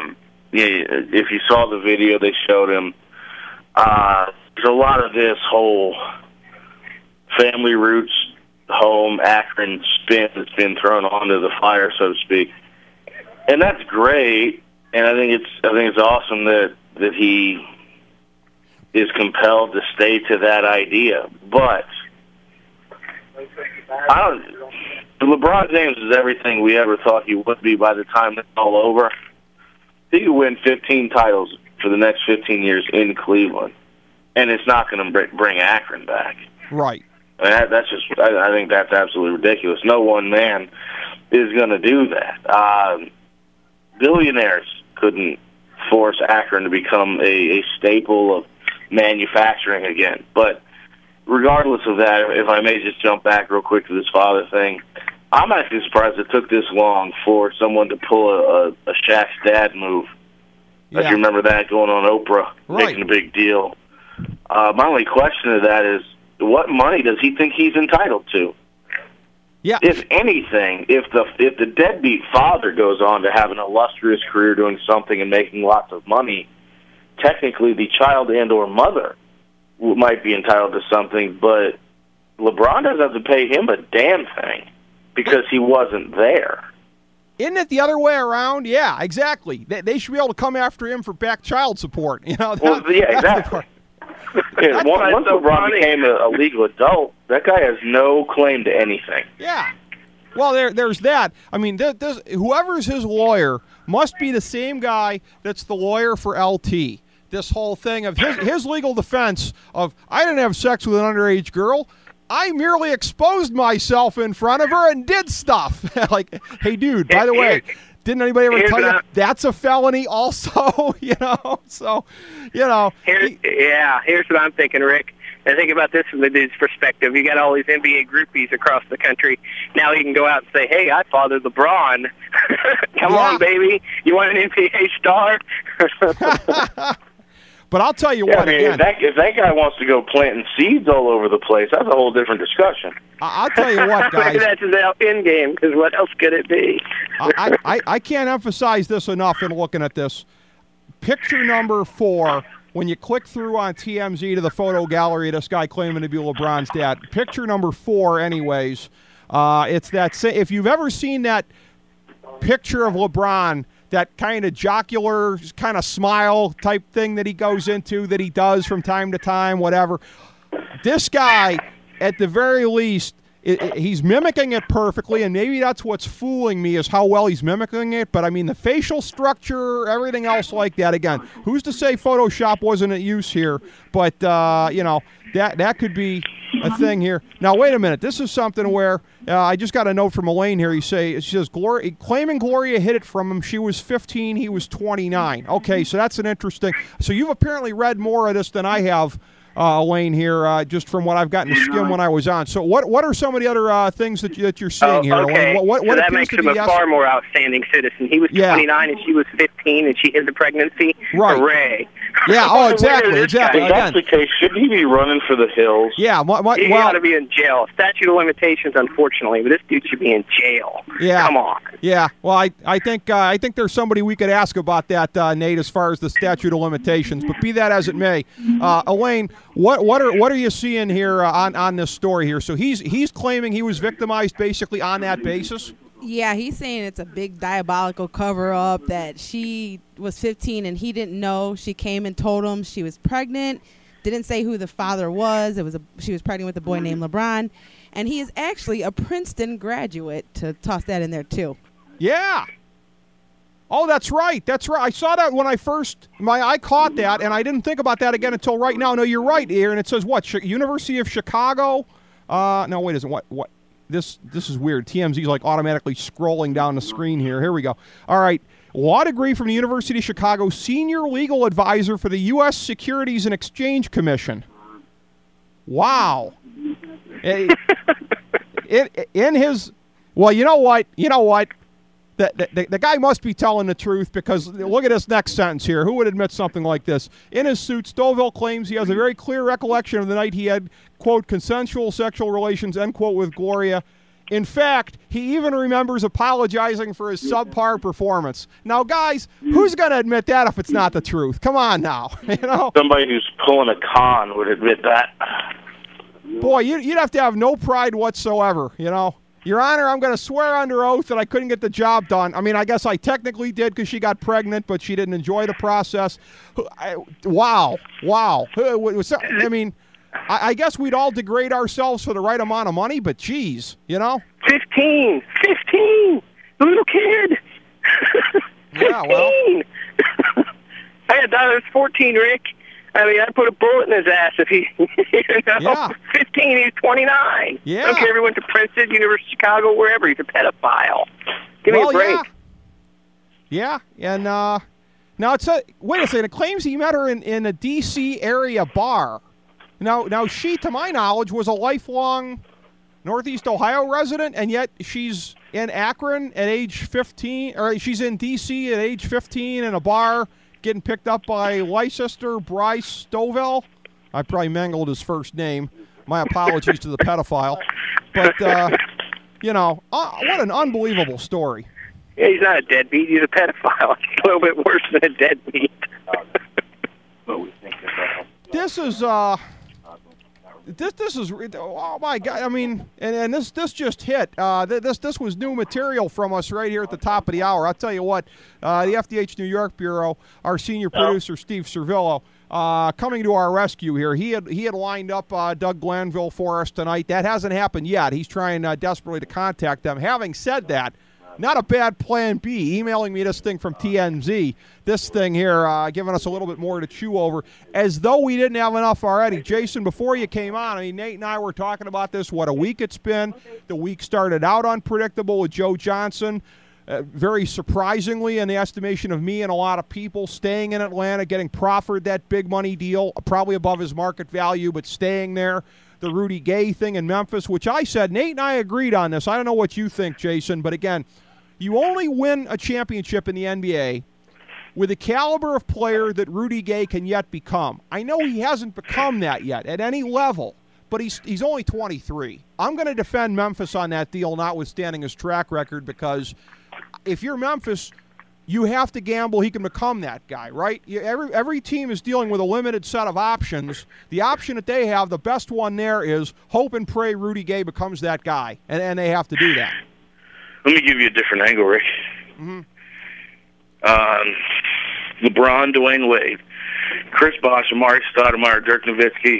if you saw the video they showed him, there's a lot of this whole family roots home Akron spin that's been thrown onto the fire, so to speak. And that's great, and I think it's awesome that he is compelled to stay to that idea. But LeBron James is everything we ever thought he would be by the time it's all over. He could win 15 titles for the next 15 years in Cleveland, and it's not going to bring Akron back. Right. That's just. I think that's absolutely ridiculous. No one man is going to do that. Billionaires couldn't force Akron to become a staple of manufacturing again. But regardless of that, if I may just jump back real quick to this father thing, I'm actually surprised it took this long for someone to pull a Shaq's dad move. Yeah. If you remember that going on Oprah, Right. making a big deal. My only question to that is, what money does he think he's entitled to? Yeah. If anything, if the deadbeat father goes on to have an illustrious career doing something and making lots of money, technically the child and or mother might be entitled to something, but LeBron doesn't have to pay him a damn thing because he wasn't there. Isn't it the other way around? Yeah, exactly. They should be able to come after him for back child support. You know. Well, yeah, that's the exactly. part. Yeah, once so LeBron funny. became a legal adult, that guy has no claim to anything. Yeah. Well, there's that. I mean, whoever's his lawyer must be the same guy that's the lawyer for LT. This whole thing of his legal defense of, I didn't have sex with an underage girl. I merely exposed myself in front of her and did stuff. Like, hey, dude, by the way, didn't anybody ever Here's tell you a- that's a felony also? You know? So, you know. Here's what I'm thinking, Rick. I think about this from the dude's perspective. You got all these NBA groupies across the country. Now he can go out and say, hey, I fathered LeBron. Come Yeah. on, baby. You want an NBA star? But I'll tell you Yeah, what, I mean, again, if that guy wants to go planting seeds all over the place, that's a whole different discussion. I'll tell you what, guys. Maybe that's his end game, because what else could it be? I can't emphasize this enough in looking at this. Picture number 4, when you click through on TMZ to the photo gallery of this guy claiming to be LeBron's dad, picture number 4 anyways, it's that, if you've ever seen that picture of LeBron, that kind of jocular, kind of smile type thing that he goes into, that he does from time to time, whatever. This guy, at the very least, he's mimicking it perfectly, and maybe that's what's fooling me is how well he's mimicking it. But, I mean, the facial structure, everything else like that, again, who's to say Photoshop wasn't at use here? But, you know, that could be a thing here. Now, wait a minute. This is something where I just got a note from Elaine here. She says, claiming Gloria hid it from him. She was 15. He was 29. Okay, so that's an interesting. So you've apparently read more of this than I have, Elaine, here, just from what I've gotten to skim when I was on. So what are some of the other things that you're seeing here? Okay. What So that appears makes to him be a yes? far more outstanding citizen. He was 29 and she was 15, and she hid the pregnancy. Right. Hooray. Yeah, oh, exactly, Where is this guy? exactly. If that's the case, shouldn't he be running for the hills? Yeah, He well, ought to be in jail. Statute of limitations, unfortunately, but this dude should be in jail. Yeah. Come on. yeah. Well, I think there's somebody we could ask about that, Nate, as far as the statute of limitations. But be that as it may, Elaine, what are you seeing here on this story here? So he's claiming he was victimized basically on that basis. Yeah, he's saying it's a big diabolical cover-up, that she was 15 and he didn't know. She came and told him she was pregnant, didn't say who the father was. She was pregnant with a boy named LeBron, and he is actually a Princeton graduate, to toss that in there too. Yeah. Oh, that's right. That's right. I saw that when my eye caught that, and I didn't think about that again until right now. No, you're right here, and it says what? University of Chicago? No, wait, isn't what? This is weird. TMZ's like automatically scrolling down the screen here. Here we go. All right. Law degree from the University of Chicago, senior legal advisor for the U.S. Securities and Exchange Commission. Wow. In his, well, you know what? The guy must be telling the truth, because look at this next sentence here. Who would admit something like this? In his suit, Stovall claims he has a very clear recollection of the night he had, quote, consensual sexual relations, end quote, with Gloria. In fact, he even remembers apologizing for his subpar performance. Now, guys, who's going to admit that if it's not the truth? Come on now. You know? Somebody who's pulling a con would admit that. Boy, you'd have to have no pride whatsoever, you know. Your Honor, I'm going to swear under oath that I couldn't get the job done. I mean, I guess I technically did because she got pregnant, but she didn't enjoy the process. Wow. I mean, I guess we'd all degrade ourselves for the right amount of money, but geez, you know? 15! Little kid! Yeah, well. 15! I was 14, Rick. I mean, I'd put a bullet in his ass if he, Yeah. 15, he's 29. Yeah. I don't care if he went to Princeton, University of Chicago, wherever, he's a pedophile. Give me a break. Yeah, and now wait a second, it claims he met her in a D.C. area bar. Now she, to my knowledge, was a lifelong Northeast Ohio resident, and yet she's in Akron at age 15, or she's in D.C. at age 15 in a bar, getting picked up by Leicester Bryce Stovell. I probably mangled his first name. My apologies to the pedophile. But, what an unbelievable story. Yeah, he's not a deadbeat, he's a pedophile. It's a little bit worse than a deadbeat. This is this is, oh my God, I mean, and this just hit. This was new material from us right here at the top of the hour. I'll tell you what, the FDH New York Bureau, our senior producer, Steve Servillo, coming to our rescue here. He had lined up Doug Glanville for us tonight. That hasn't happened yet. He's trying desperately to contact them. Having said that, not a bad plan B, emailing me this thing from TMZ, this thing here, giving us a little bit more to chew over, as though we didn't have enough already. Jason, before you came on, I mean, Nate and I were talking about this, what a week it's been. The week started out unpredictable with Joe Johnson, very surprisingly in the estimation of me and a lot of people, staying in Atlanta, getting proffered that big money deal, probably above his market value, but staying there. The Rudy Gay thing in Memphis, which I said, Nate and I agreed on this. I don't know what you think, Jason, but again, you only win a championship in the NBA with the caliber of player that Rudy Gay can yet become. I know he hasn't become that yet at any level, but he's only 23. I'm going to defend Memphis on that deal, notwithstanding his track record, because if you're Memphis, you have to gamble he can become that guy, right? Every team is dealing with a limited set of options. The option that they have, the best one there, is hope and pray Rudy Gay becomes that guy, and they have to do that. Let me give you a different angle, Rick. Mm-hmm. LeBron, Dwayne Wade, Chris Bosh, Amari Stoudemire, Dirk Nowitzki.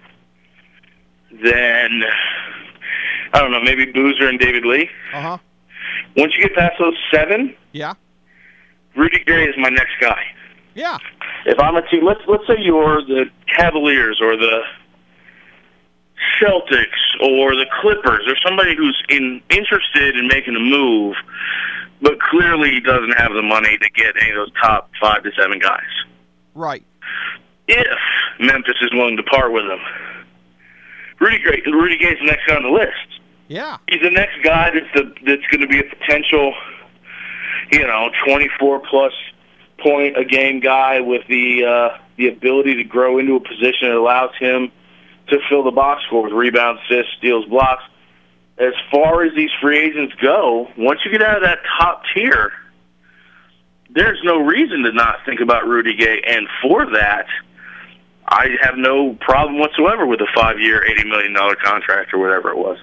Then, I don't know, maybe Boozer and David Lee. Uh-huh. Once you get past those 7, Yeah. Rudy Gay is my next guy. Yeah. If I'm a team, let's say you're the Cavaliers or the Celtics or the Clippers or somebody who's interested in making a move, but clearly doesn't have the money to get any of those top 5 to 7 guys. Right. If Memphis is willing to part with him, Rudy Gay's the next guy on the list. Yeah. He's the next guy that's going to be a potential, 24-plus point a game guy with the ability to grow into a position that allows him to fill the box score with rebounds, assists, steals, blocks. As far as these free agents go, once you get out of that top tier, there's no reason to not think about Rudy Gay. And for that, I have no problem whatsoever with a 5-year, $80 million contract or whatever it was.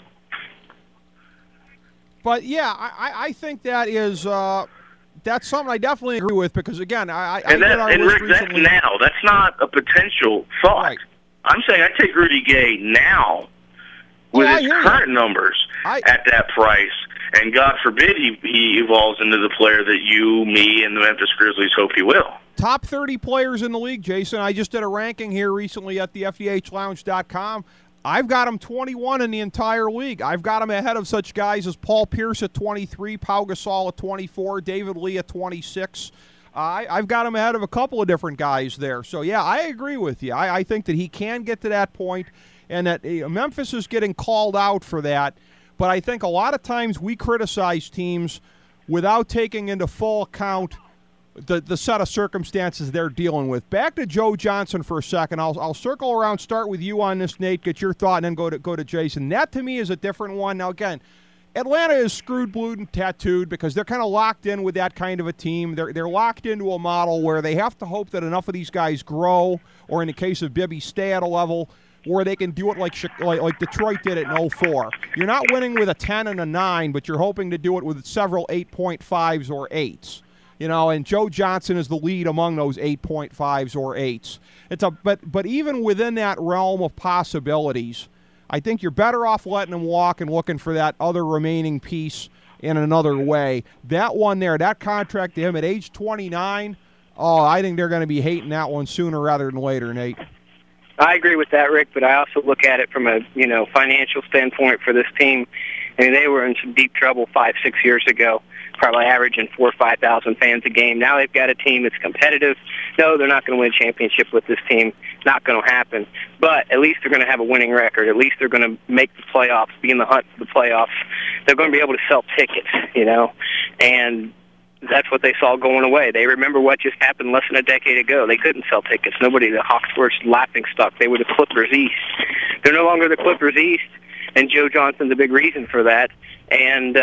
But, yeah, I think that is that's something I definitely agree with because, again, I Rick, that's now. That's not a potential thought. Right. I'm saying I take Rudy Gay now with his current numbers at that price, and God forbid he evolves into the player that you, me, and the Memphis Grizzlies hope he will. Top 30 players in the league, Jason. I just did a ranking here recently at the FDHLounge.com. I've got him 21 in the entire league. I've got him ahead of such guys as Paul Pierce at 23, Pau Gasol at 24, David Lee at 26. I've got him ahead of a couple of different guys there. So, yeah, I agree with you. I think that he can get to that point, and that Memphis is getting called out for that. But I think a lot of times we criticize teams without taking into full account the set of circumstances they're dealing with. Back to Joe Johnson for a second. I'll circle around, start with you on this, Nate, get your thought, and then go to Jason. That, to me, is a different one. Now, again, Atlanta is screwed, blued, and tattooed because they're kind of locked in with that kind of a team. They're locked into a model where they have to hope that enough of these guys grow, or in the case of Bibby, stay at a level where they can do it like Detroit did it in 04. You're not winning with a 10 and a 9, but you're hoping to do it with several 8.5s or 8s. And Joe Johnson is the lead among those 8.5s or 8s. But even within that realm of possibilities, I think you're better off letting him walk and looking for that other remaining piece in another way. That one there, that contract to him at age 29, I think they're going to be hating that one sooner rather than later, Nate. I agree with that, Rick, but I also look at it from a financial standpoint for this team. I mean, they were in some deep trouble 5-6 years ago, probably averaging 4,000 or 5,000 fans a game. Now they've got a team that's competitive. No, they're not going to win a championship with this team. Not going to happen. But at least they're going to have a winning record. At least they're going to make the playoffs, be in the hunt for the playoffs. They're going to be able to sell tickets, and that's what they saw going away. They remember what just happened less than a decade ago. They couldn't sell tickets. The Hawks were laughingstock. They were the Clippers East. They're no longer the Clippers East, and Joe Johnson's a big reason for that. And,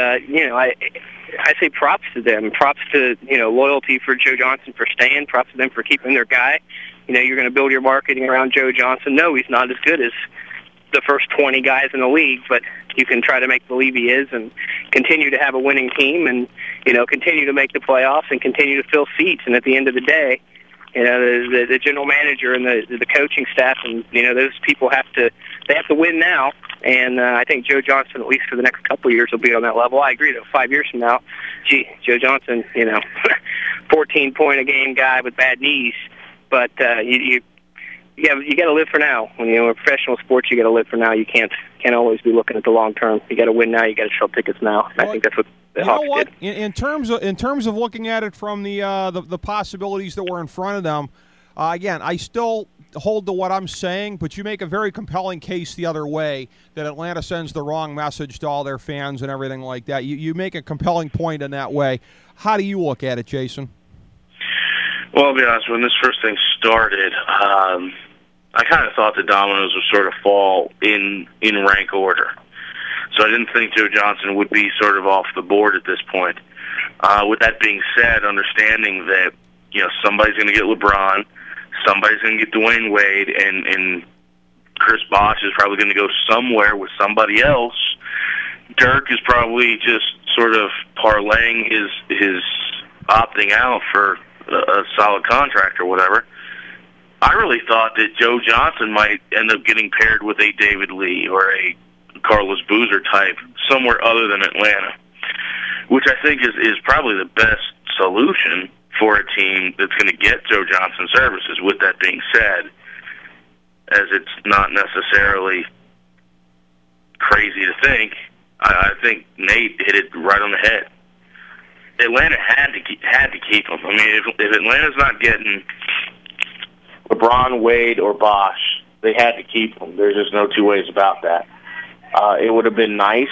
I say props to them. Props to, loyalty for Joe Johnson for staying. Props to them for keeping their guy. You're going to build your marketing around Joe Johnson. No, he's not as good as the first 20 guys in the league, but you can try to make believe he is and continue to have a winning team and, continue to make the playoffs and continue to fill seats. And at the end of the day, the general manager and the coaching staff and, those people have to win now. And I think Joe Johnson, at least for the next couple of years, will be on that level. I agree that 5 years from now, Joe Johnson, 14-point-a-game guy with bad knees. But you got to live for now. When in professional sports, you got to live for now. You can't always be looking at the long term. You got to win now. You got to sell tickets now. I think that's what the Hawks did. In terms of looking at it from the possibilities that were in front of them, again, I still hold to what I'm saying, but you make a very compelling case the other way that Atlanta sends the wrong message to all their fans and everything like that. You make a compelling point in that way. How do you look at it, Jason? Well, I'll be honest, when this first thing started, I kind of thought the dominoes would sort of fall in rank order. So I didn't think Joe Johnson would be sort of off the board at this point. With that being said, understanding that, somebody's going to get LeBron, somebody's going to get Dwayne Wade, and Chris Bosh is probably going to go somewhere with somebody else. Dirk is probably just sort of parlaying his opting out for a solid contract or whatever. I really thought that Joe Johnson might end up getting paired with a David Lee or a Carlos Boozer type somewhere other than Atlanta, which I think is probably the best solution for a team that's going to get Joe Johnson services. With that being said, as it's not necessarily crazy to think, I think Nate hit it right on the head. Atlanta had to keep him. I mean, if Atlanta's not getting LeBron, Wade, or Bosh, they had to keep him. There's just no two ways about that. It would have been nice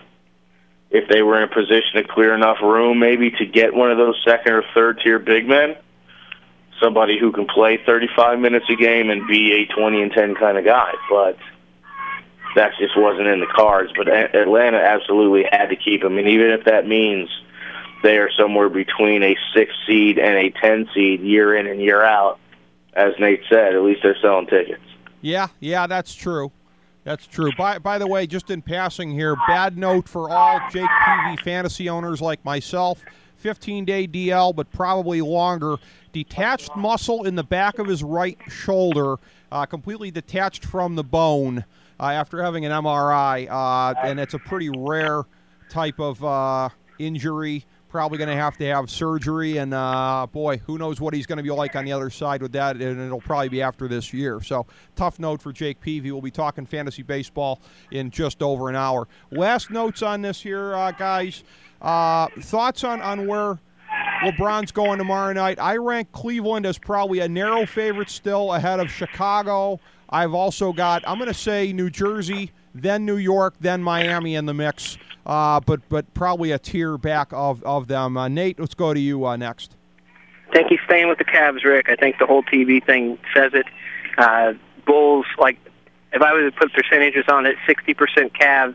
if they were in a position to clear enough room maybe to get one of those second or third tier big men, somebody who can play 35 minutes a game and be a 20 and 10 kind of guy. But that just wasn't in the cards. But Atlanta absolutely had to keep him, and even if that means they are somewhere between a 6 seed and a 10 seed year in and year out, as Nate said, at least they're selling tickets. Yeah, that's true. That's true. By the way, just in passing here, bad note for all Jake Peavy fantasy owners like myself. 15-day DL, but probably longer. Detached muscle in the back of his right shoulder, completely detached from the bone after having an MRI, and it's a pretty rare type of injury. Probably going to have surgery, and boy, who knows what he's going to be like on the other side with that, and it'll probably be after this year. So, tough note for Jake Peavy. We'll be talking fantasy baseball in just over an hour. Last notes on this here, guys. Thoughts on where LeBron's going tomorrow night? I rank Cleveland as probably a narrow favorite still ahead of Chicago. I've also got, I'm going to say New Jersey, then New York, then Miami in the mix. But probably a tier back of them. Nate, let's go to you next. I think he's staying with the Cavs, Rick. I think the whole TV thing says it. Bulls, like, if I was to put percentages on it, 60% Cavs,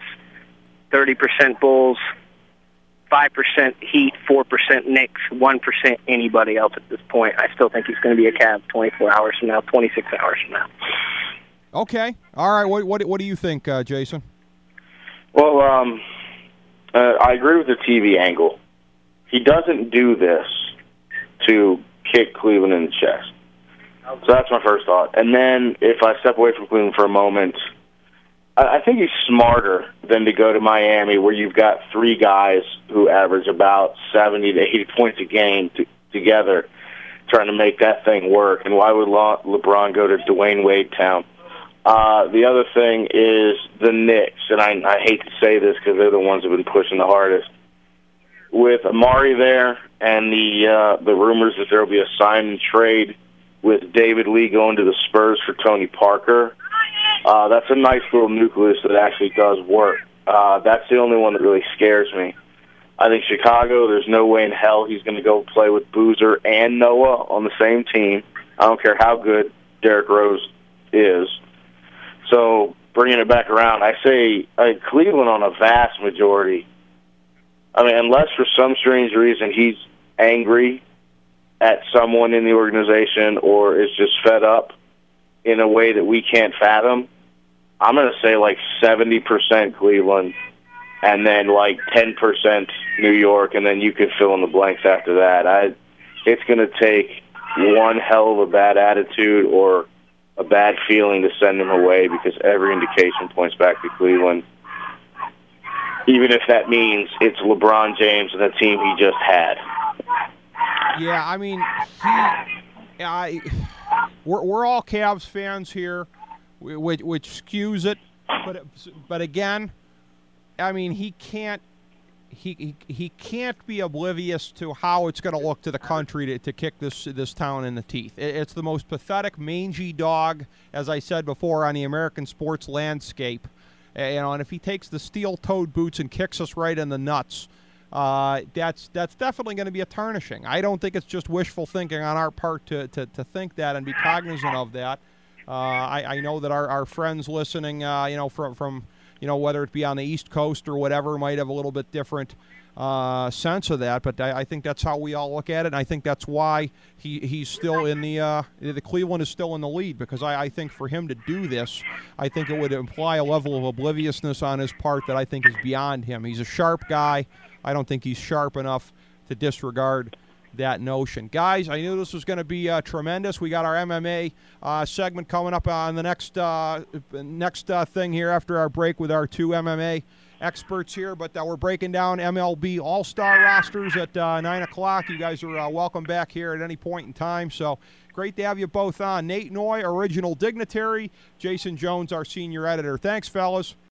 30% Bulls, 5% Heat, 4% Knicks, 1% anybody else at this point. I still think he's going to be a Cavs 24 hours from now, 26 hours from now. Okay. All right. What do you think, Jason? Well, I agree with the TV angle. He doesn't do this to kick Cleveland in the chest. So that's my first thought. And then if I step away from Cleveland for a moment, I think he's smarter than to go to Miami, where you've got three guys who average about 70 to 80 points a game together, trying to make that thing work. And why would LeBron go to Dwayne Wade town? The other thing is the Knicks, and I hate to say this because they're the ones who have been pushing the hardest. With Amari there and the rumors that there will be a sign and trade with David Lee going to the Spurs for Tony Parker, that's a nice little nucleus that actually does work. That's the only one that really scares me. I think Chicago, there's no way in hell he's going to go play with Boozer and Noah on the same team. I don't care how good Derrick Rose is. So bringing it back around, I say Cleveland on a vast majority. I mean, unless for some strange reason he's angry at someone in the organization or is just fed up in a way that we can't fathom, I'm going to say like 70% Cleveland and then like 10% New York, and then you can fill in the blanks after that. It's going to take one hell of a bad attitude or a bad feeling to send him away, because every indication points back to Cleveland, even if that means it's LeBron James and the team he just had. Yeah, I mean, we're all Cavs fans here, which skews it. But again, I mean, he can't be oblivious to how it's going to look to the country to kick this town in the teeth. It's the most pathetic, mangy dog, as I said before, on the American sports landscape. And if he takes the steel-toed boots and kicks us right in the nuts, that's definitely going to be a tarnishing. I don't think it's just wishful thinking on our part to think that and be cognizant of that. I know that our friends listening, from whether it be on the East Coast or whatever, might have a little bit different sense of that. But I think that's how we all look at it, and I think that's why he's still in the Cleveland is still in the lead, because I think for him to do this, I think it would imply a level of obliviousness on his part that I think is beyond him. He's a sharp guy. I don't think he's sharp enough to disregard that notion. Guys, I knew this was going to be tremendous. We got our MMA segment coming up on the next thing here after our break with our two MMA experts here, but we're breaking down MLB All-Star rosters at 9 o'clock. You guys are welcome back here at any point in time, so great to have you both on. Nate Noy, original dignitary, Jason Jones, our senior editor. Thanks, fellas.